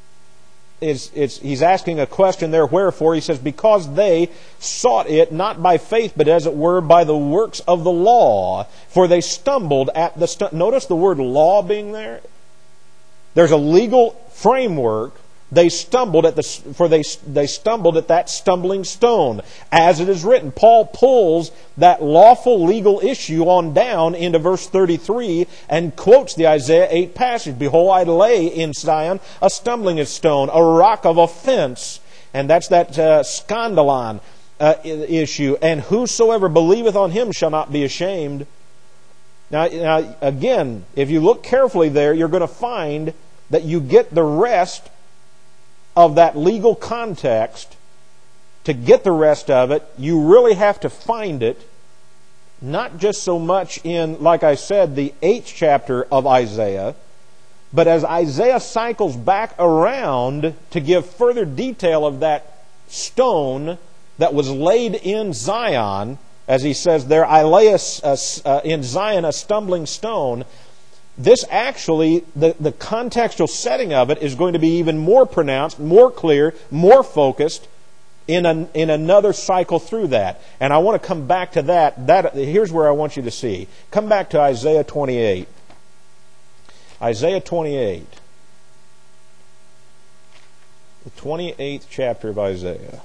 It's, it's, he's asking a question there, wherefore? He says, because they sought it not by faith, but as it were by the works of the law, for they stumbled at the... Stu- Notice the word law being there. There's a legal framework. They stumbled at the, for they, they stumbled at that stumbling stone. As it is written, Paul pulls that lawful legal issue on down into verse thirty-three and quotes the Isaiah eight passage. Behold, I lay in Zion a stumbling stone, a rock of offense. And that's that uh, scandalon uh, issue. And whosoever believeth on him shall not be ashamed. Now, now, again, if you look carefully there, you're going to find that you get the rest of that legal context. To get the rest of it, you really have to find it, not just so much in, like I said, the eighth chapter of Isaiah, but as Isaiah cycles back around to give further detail of that stone that was laid in Zion, as he says there, I lay a, a, uh, in Zion a stumbling stone. This actually, the, the contextual setting of it is going to be even more pronounced, more clear, more focused in an, in another cycle through that. And I want to come back to that. That here's where I want you to see. Come back to Isaiah twenty-eight. Isaiah twenty-eight. The twenty-eighth chapter of Isaiah.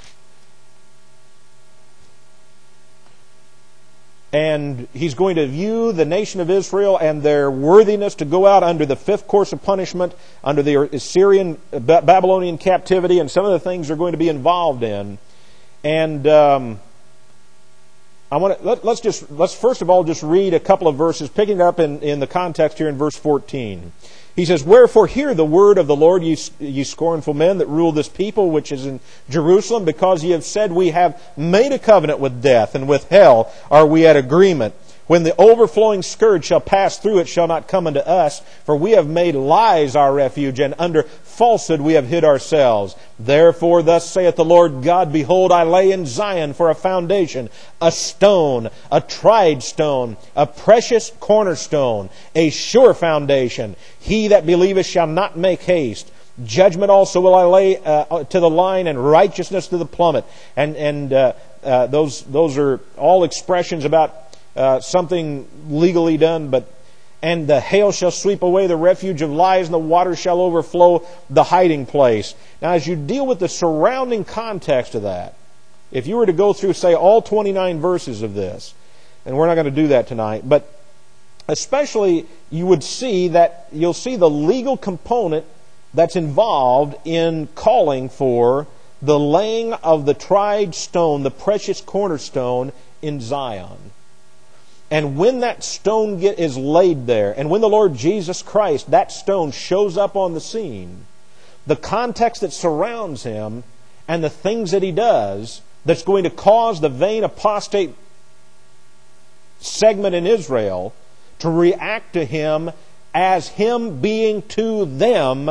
And he's going to view the nation of Israel and their worthiness to go out under the fifth course of punishment, under the Assyrian, Babylonian captivity, and some of the things they're going to be involved in. And um, I want to let, let's just let's first of all just read a couple of verses, picking up in, in the context here in verse fourteen. He says, wherefore hear the word of the Lord, ye, ye scornful men that rule this people which is in Jerusalem, because ye have said, we have made a covenant with death, and with hell are we at agreement. When the overflowing scourge shall pass through, it shall not come unto us, for we have made lies our refuge, and under falsehood we have hid ourselves. Therefore thus saith the Lord God, behold, I lay in Zion for a foundation, a stone, a tried stone, a precious cornerstone, a sure foundation. He that believeth shall not make haste. Judgment also will I lay uh, to the line, and righteousness to the plummet. And and uh, uh, those those are all expressions about uh, something legally done, but and the hail shall sweep away the refuge of lies, and the waters shall overflow the hiding place. Now, as you deal with the surrounding context of that, if you were to go through, say, all twenty-nine verses of this, and we're not going to do that tonight, but especially you would see that you'll see the legal component that's involved in calling for the laying of the tried stone, the precious cornerstone in Zion. And when that stone get, is laid there, and when the Lord Jesus Christ, that stone shows up on the scene, the context that surrounds Him and the things that He does that's going to cause the vain apostate segment in Israel to react to Him as Him being to them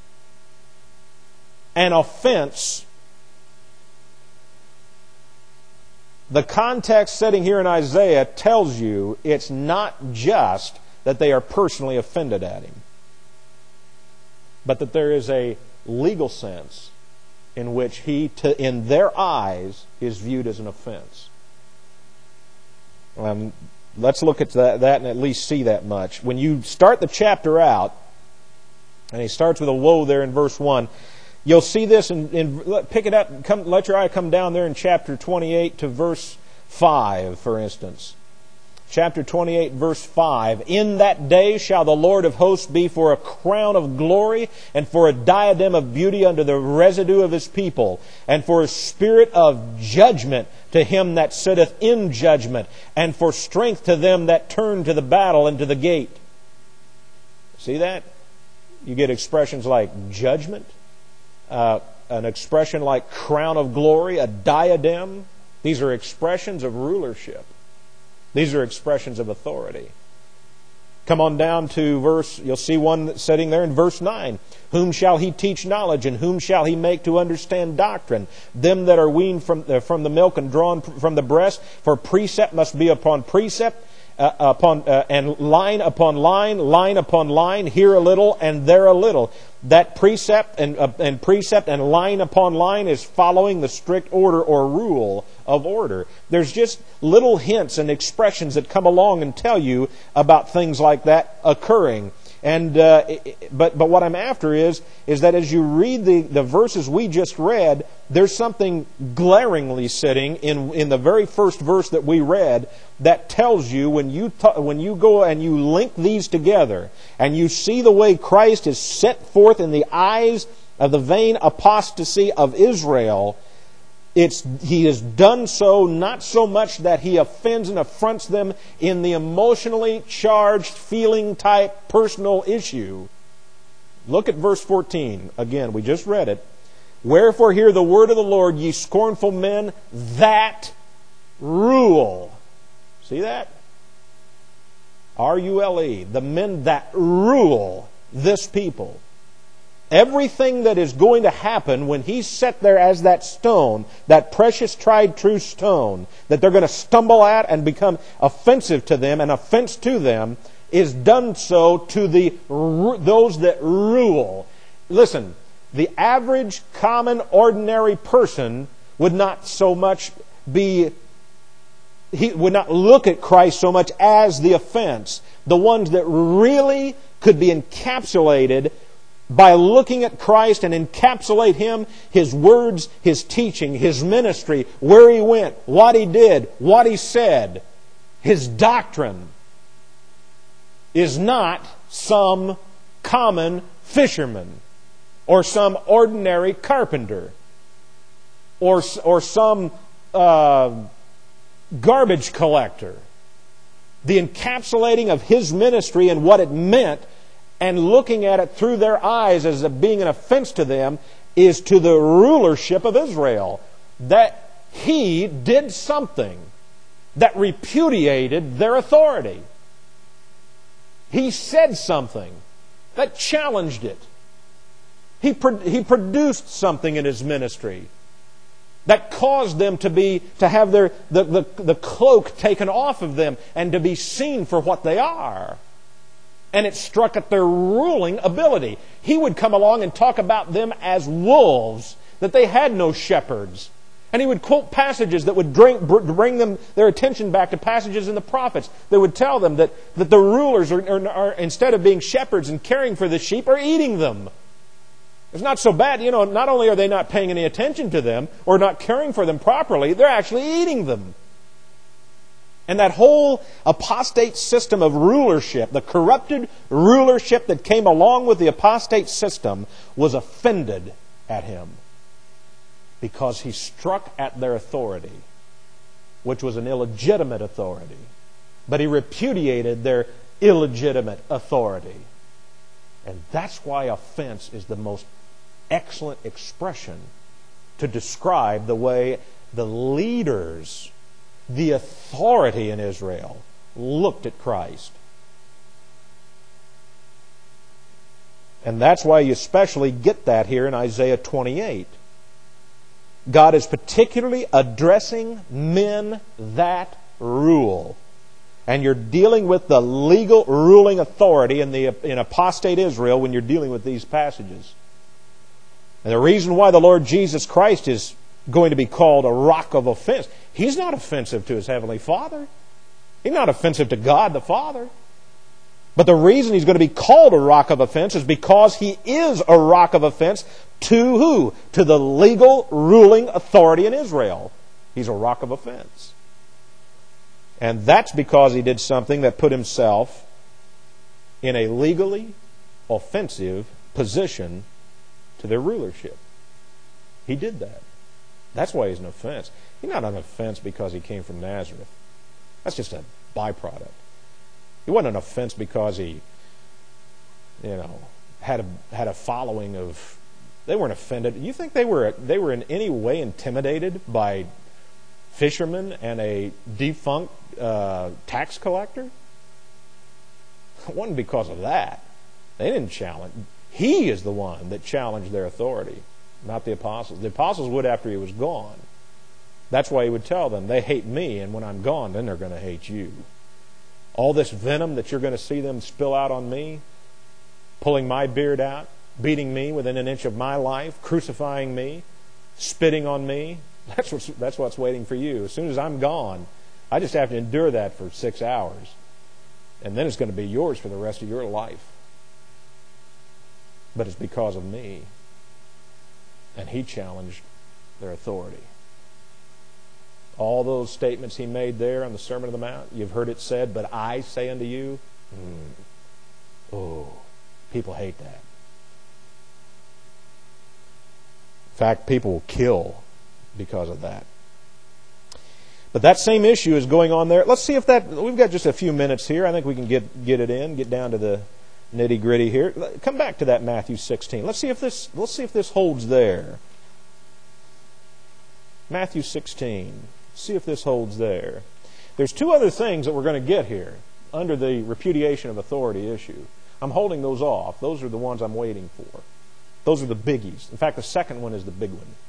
an offense. The context setting here in Isaiah tells you it's not just that they are personally offended at Him, but that there is a legal sense in which He, to, in their eyes, is viewed as an offense. Um, let's look at that, that and at least see that much. When you start the chapter out, and he starts with a woe there in verse one, You'll see this in, in pick it up, come, let your eye come down there in chapter twenty-eight to verse five, for instance. Chapter twenty-eight, verse five. In that day shall the Lord of hosts be for a crown of glory, and for a diadem of beauty unto the residue of His people, and for a spirit of judgment to him that sitteth in judgment, and for strength to them that turn to the battle and to the gate. See that? You get expressions like judgment, uh, an expression like crown of glory, a diadem. These are expressions of rulership. These are expressions of authority. Come on down to verse, you'll see one sitting there in verse nine. Whom shall He teach knowledge, and whom shall He make to understand doctrine? Them that are weaned from, uh, from the milk and drawn from the breast, for precept must be upon precept, uh, upon uh, and line upon line, line upon line, here a little and there a little. That precept and, uh, and precept and line upon line is following the strict order or rule of order. There's just little hints and expressions that come along and tell you about things like that occurring. And uh, but but what I'm after is is that as you read the, the verses we just read, there's something glaringly sitting in in the very first verse that we read that tells you when you t- when you go and you link these together and you see the way Christ is set forth in the eyes of the vain apostasy of Israel. It's, he has done so not so much that he offends and affronts them in the emotionally charged, feeling type personal issue. Look at verse fourteen. Again, we just read it. Wherefore hear the word of the Lord, ye scornful men that rule. See that? R U L E. The men that rule this people. Everything that is going to happen when He's set there as that stone, that precious tried true stone, that they're going to stumble at and become offensive to them, an offense to them, is done so to the those that rule. Listen, the average, common, ordinary person would not so much be, he would not look at Christ so much as the offense. The ones that really could be encapsulated by looking at Christ and encapsulate Him, His words, His teaching, His ministry, where He went, what He did, what He said, His doctrine, is not some common fisherman or some ordinary carpenter or, or some uh, garbage collector. The encapsulating of His ministry and what it meant and looking at it through their eyes as being an offense to them is to the rulership of Israel. That He did something that repudiated their authority. He said something that challenged it. He, pro- he produced something in His ministry that caused them to be to have their the, the, the cloak taken off of them and to be seen for what they are. And it struck at their ruling ability. He would come along and talk about them as wolves, that they had no shepherds. And He would quote passages that would bring, bring them their attention back to passages in the prophets that would tell them that, that the rulers, are, are, are, instead of being shepherds and caring for the sheep, are eating them. It's not so bad. You know, not only are they not paying any attention to them or not caring for them properly, they're actually eating them. And that whole apostate system of rulership, the corrupted rulership that came along with the apostate system, was offended at Him because He struck at their authority, which was an illegitimate authority. But He repudiated their illegitimate authority. And that's why offense is the most excellent expression to describe the way the leaders, the authority in Israel, looked at Christ. And that's why you especially get that here in Isaiah twenty-eight. God is particularly addressing men that rule. And you're dealing with the legal ruling authority in the in apostate Israel when you're dealing with these passages. And the reason why the Lord Jesus Christ is going to be called a rock of offense, He's not offensive to His Heavenly Father. He's not offensive to God the Father. But the reason he's going to be called a rock of offense is because he is a rock of offense to who? To the legal ruling authority in Israel. He's a rock of offense. And that's because he did something that put himself in a legally offensive position to their rulership. He did that. That's why he's an offense. He's not an offense because he came from Nazareth. That's just a byproduct. He wasn't an offense because he, you know, had a had a following of. They weren't offended. You think they were they were in any way intimidated by fishermen and a defunct uh, tax collector? It wasn't because of that. They didn't challenge. He is the one that challenged their authority, not the apostles. The apostles would after he was gone. That's why he would tell them, they hate me, and when I'm gone, then they're going to hate you. All this venom that you're going to see them spill out on me, pulling my beard out, beating me within an inch of my life, crucifying me, spitting on me, that's what's, that's what's waiting for you. As soon as I'm gone, I just have to endure that for six hours. And then it's going to be yours for the rest of your life. But it's because of me. And he challenged their authority. All those statements he made there on the Sermon on the Mount, you've heard it said, but I say unto you, mm, oh, people hate that. In fact, people will kill because of that. But that same issue is going on there. Let's see if that, we've got just a few minutes here. I think we can get, get it in, get down to the nitty gritty here. Come back to that Matthew sixteen. Let's see if this, let's see if this holds there. Matthew sixteen. See if this holds there. There's two other things that we're going to get here under the repudiation of authority issue. I'm holding those off. Those are the ones I'm waiting for. Those are the biggies. In fact, the second one is the big one.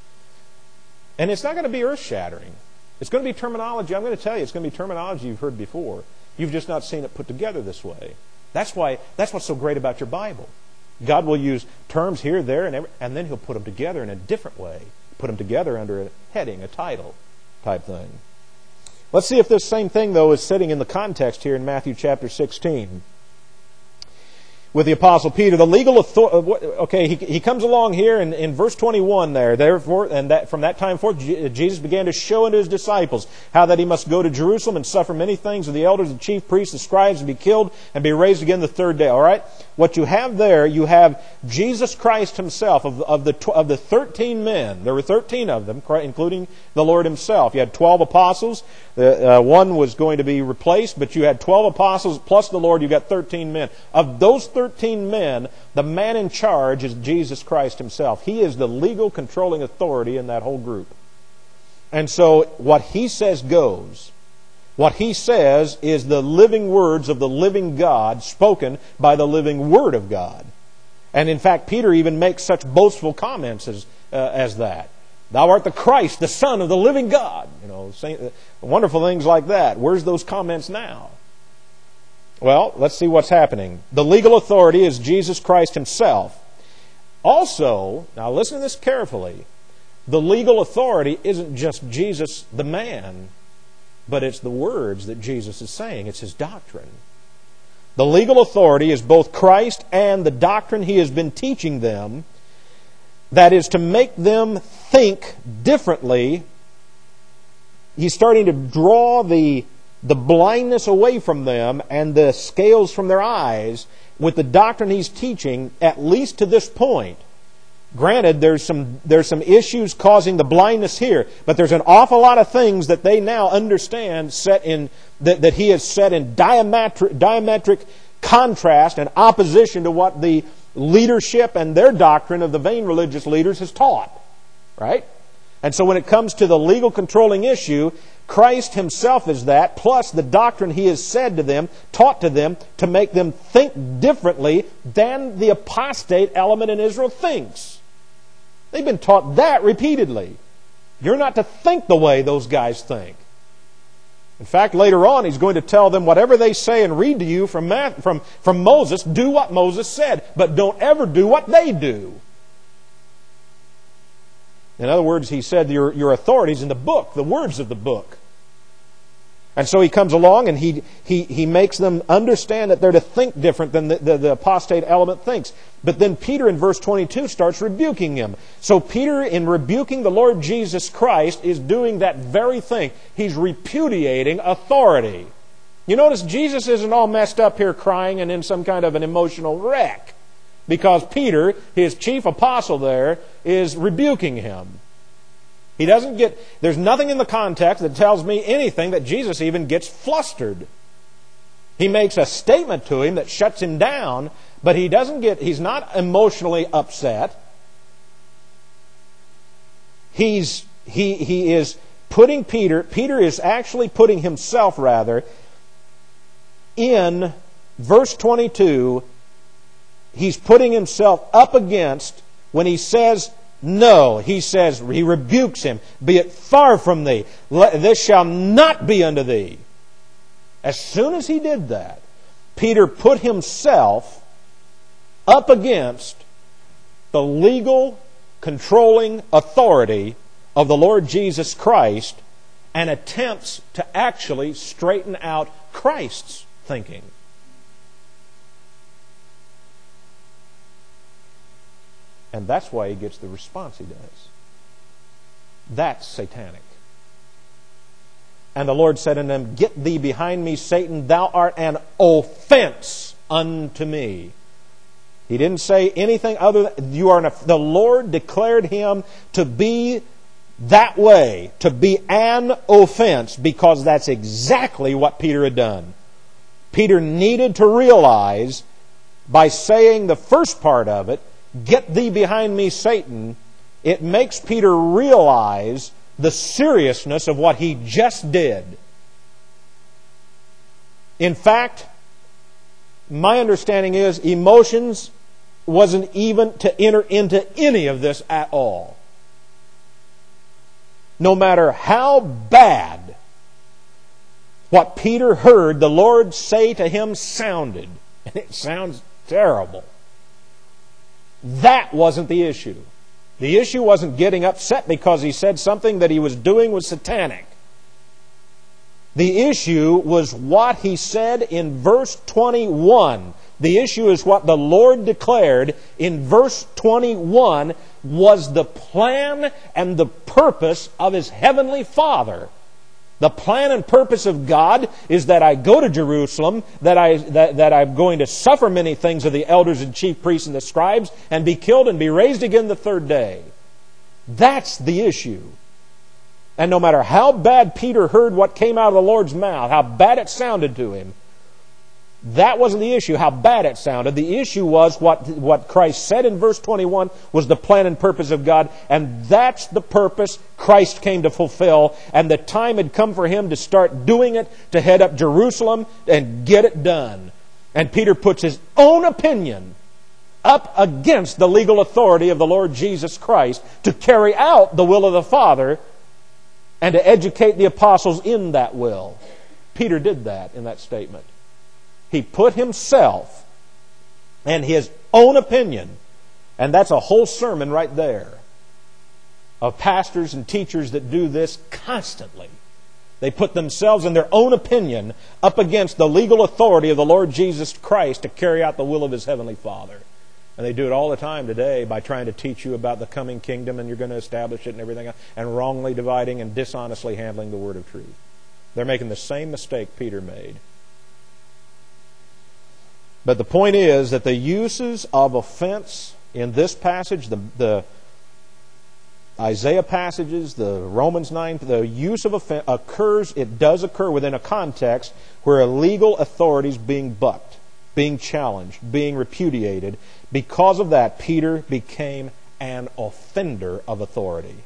And it's not going to be earth-shattering. It's going to be terminology. I'm going to tell you, it's going to be terminology you've heard before. You've just not seen it put together this way. That's why. That's what's so great about your Bible. God will use terms here, there, and every, and then He'll put them together in a different way. Put them together under a heading, a title type thing. Let's see if this same thing, though, is sitting in the context here in Matthew chapter sixteen. With the Apostle Peter, the legal authority. Okay, he, he comes along here in, in verse twenty-one there. Therefore, and that from that time forth, Jesus began to show unto His disciples how that He must go to Jerusalem and suffer many things of the elders, the chief priests, the scribes, and be killed, and be raised again the third day. All right? What you have there, you have Jesus Christ Himself, of, of, the, of the thirteen men. There were thirteen of them, including the Lord Himself. You had twelve apostles. The, uh, one was going to be replaced, but you had twelve apostles plus the Lord. You got thirteen men. Of those thirteen men, the man in charge is Jesus Christ Himself. He is the legal controlling authority in that whole group. And so what He says goes. What He says is the living words of the living God spoken by the living Word of God. And in fact, Peter even makes such boastful comments as, uh, as that. Thou art the Christ, the Son of the living God. You know, say, wonderful things like that. Where's those comments now? Well, let's see what's happening. The legal authority is Jesus Christ Himself. Also, now listen to this carefully, the legal authority isn't just Jesus the man, but it's the words that Jesus is saying. It's His doctrine. The legal authority is both Christ and the doctrine He has been teaching them, that is to make them think differently. He's starting to draw the the blindness away from them and the scales from their eyes with the doctrine He's teaching, at least to this point. Granted, there's some there's some issues causing the blindness here, but there's an awful lot of things that they now understand set in that, that He has set in diametric, diametric contrast and opposition to what the leadership and their doctrine of the vain religious leaders has taught. Right? And so when it comes to the legal controlling issue, Christ Himself is that, plus the doctrine He has said to them, taught to them, to make them think differently than the apostate element in Israel thinks. They've been taught that repeatedly. You're not to think the way those guys think. In fact, later on, He's going to tell them whatever they say and read to you from, from, from Moses, do what Moses said, but don't ever do what they do. In other words, He said your, your authority is in the book, the words of the book. And so he comes along and he, he, he makes them understand that they're to think different than the, the, the apostate element thinks. But then Peter in verse twenty-two starts rebuking him. So Peter, in rebuking the Lord Jesus Christ, is doing that very thing. He's repudiating authority. You notice Jesus isn't all messed up here crying and in some kind of an emotional wreck, because Peter, his chief apostle there, is rebuking him. He doesn't get, there's nothing in the context that tells me anything that Jesus even gets flustered. He makes a statement to him that shuts him down, but he doesn't get, he's not emotionally upset. He's, he, he is putting Peter, Peter is actually putting himself rather, in verse twenty-two, he's putting himself up against, when he says no, he says, he rebukes him, be it far from thee, this shall not be unto thee. As soon as he did that, Peter put himself up against the legal, controlling authority of the Lord Jesus Christ and attempts to actually straighten out Christ's thinking. And that's why he gets the response he does. That's satanic. And the Lord said unto them, get thee behind me, Satan, thou art an offense unto me. He didn't say anything other than, you are an, the Lord declared him to be that way, to be an offense, because that's exactly what Peter had done. Peter needed to realize, by saying the first part of it, get thee behind me, Satan, it makes Peter realize the seriousness of what he just did. In fact, my understanding is emotions wasn't even to enter into any of this at all. No matter how bad what Peter heard the Lord say to him sounded, and it sounds terrible, that wasn't the issue. The issue wasn't getting upset because he said something that he was doing was satanic. The issue was what he said in verse twenty-one. The issue is what the Lord declared in verse twenty-one was the plan and the purpose of His Heavenly Father. The plan and purpose of God is that I go to Jerusalem, that, I, that, that I'm going to suffer many things of the elders and chief priests and the scribes, and be killed and be raised again the third day. That's the issue. And no matter how bad Peter heard what came out of the Lord's mouth, how bad it sounded to him, that wasn't the issue, how bad it sounded. The issue was what, what Christ said in verse twenty-one was the plan and purpose of God, and that's the purpose Christ came to fulfill, and the time had come for Him to start doing it, to head up Jerusalem and get it done. And Peter puts his own opinion up against the legal authority of the Lord Jesus Christ to carry out the will of the Father and to educate the apostles in that will. Peter did that in that statement. He put himself and his own opinion, and that's a whole sermon right there of pastors and teachers that do this constantly. They put themselves and their own opinion up against the legal authority of the Lord Jesus Christ to carry out the will of His Heavenly Father. And they do it all the time today by trying to teach you about the coming kingdom and you're going to establish it and everything else, and wrongly dividing and dishonestly handling the word of truth. They're making the same mistake Peter made. But the point is that the uses of offense in this passage, the, the Isaiah passages, the Romans nine, the use of offense occurs, it does occur within a context where a legal authority is being bucked, being challenged, being repudiated. Because of that, Peter became an offender of authority.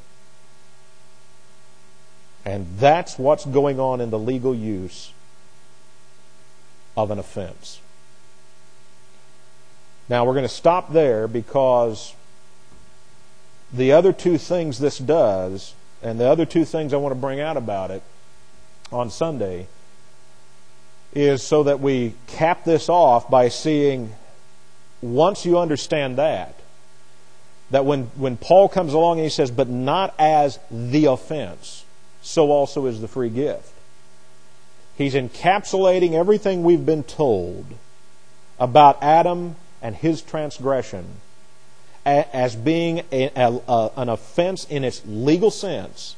And that's what's going on in the legal use of an offense. Now, we're going to stop there because the other two things this does, and the other two things I want to bring out about it on Sunday, is so that we cap this off by seeing, once you understand that, that when, when Paul comes along and he says, but not as the offense, so also is the free gift. He's encapsulating everything we've been told about Adam and his transgression as being a, a, a, an offense in its legal sense.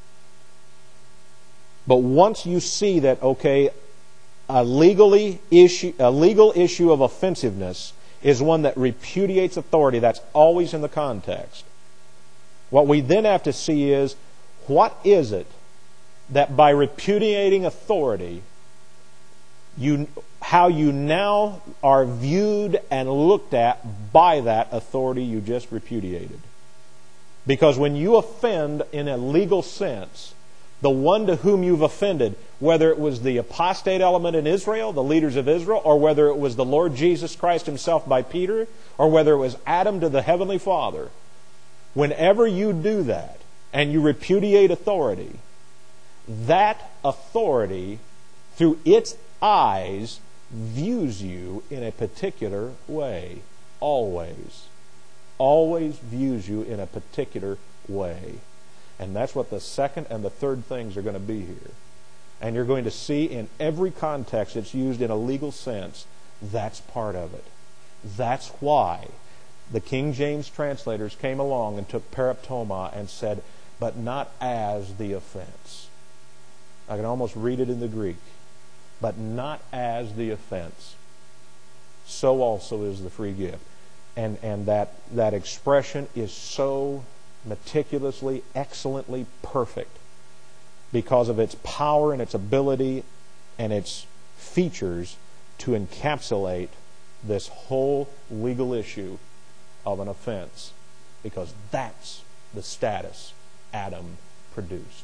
But once you see that, okay, a legally issue, a legal issue of offensiveness is one that repudiates authority, that's always in the context. What we then have to see is, what is it that by repudiating authority, you, how you now are viewed and looked at by that authority you just repudiated? Because when you offend in a legal sense, the one to whom you've offended, whether it was the apostate element in Israel, the leaders of Israel, or whether it was the Lord Jesus Christ himself by Peter, or whether it was Adam to the Heavenly Father, whenever you do that and you repudiate authority, that authority, through its eyes, views you in a particular way. Always. Always views you in a particular way. And that's what the second and the third things are going to be here. And you're going to see in every context it's used in a legal sense. That's part of it. That's why the King James translators came along and took paraptoma and said, but not as the offense. I can almost read it in the Greek. But not as the offense. So also is the free gift. And and that, that expression is so meticulously, excellently perfect because of its power and its ability and its features to encapsulate this whole legal issue of an offense, because that's the status Adam produced.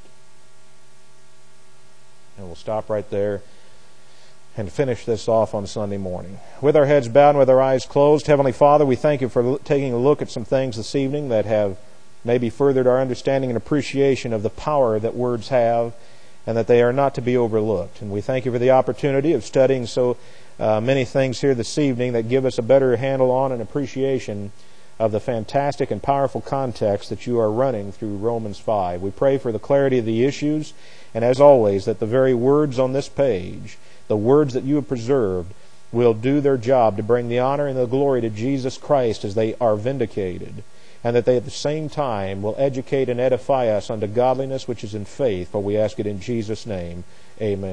And we'll stop right there and finish this off on Sunday morning. With our heads bowed and with our eyes closed, Heavenly Father, we thank you for taking a look at some things this evening that have maybe furthered our understanding and appreciation of the power that words have, and that they are not to be overlooked. And we thank you for the opportunity of studying so uh, many things here this evening that give us a better handle on and appreciation of the fantastic and powerful context that you are running through Romans five. We pray for the clarity of the issues, and as always, that the very words on this page, the words that you have preserved, will do their job to bring the honor and the glory to Jesus Christ as they are vindicated, and that they at the same time will educate and edify us unto godliness which is in faith, for we ask it in Jesus' name. Amen.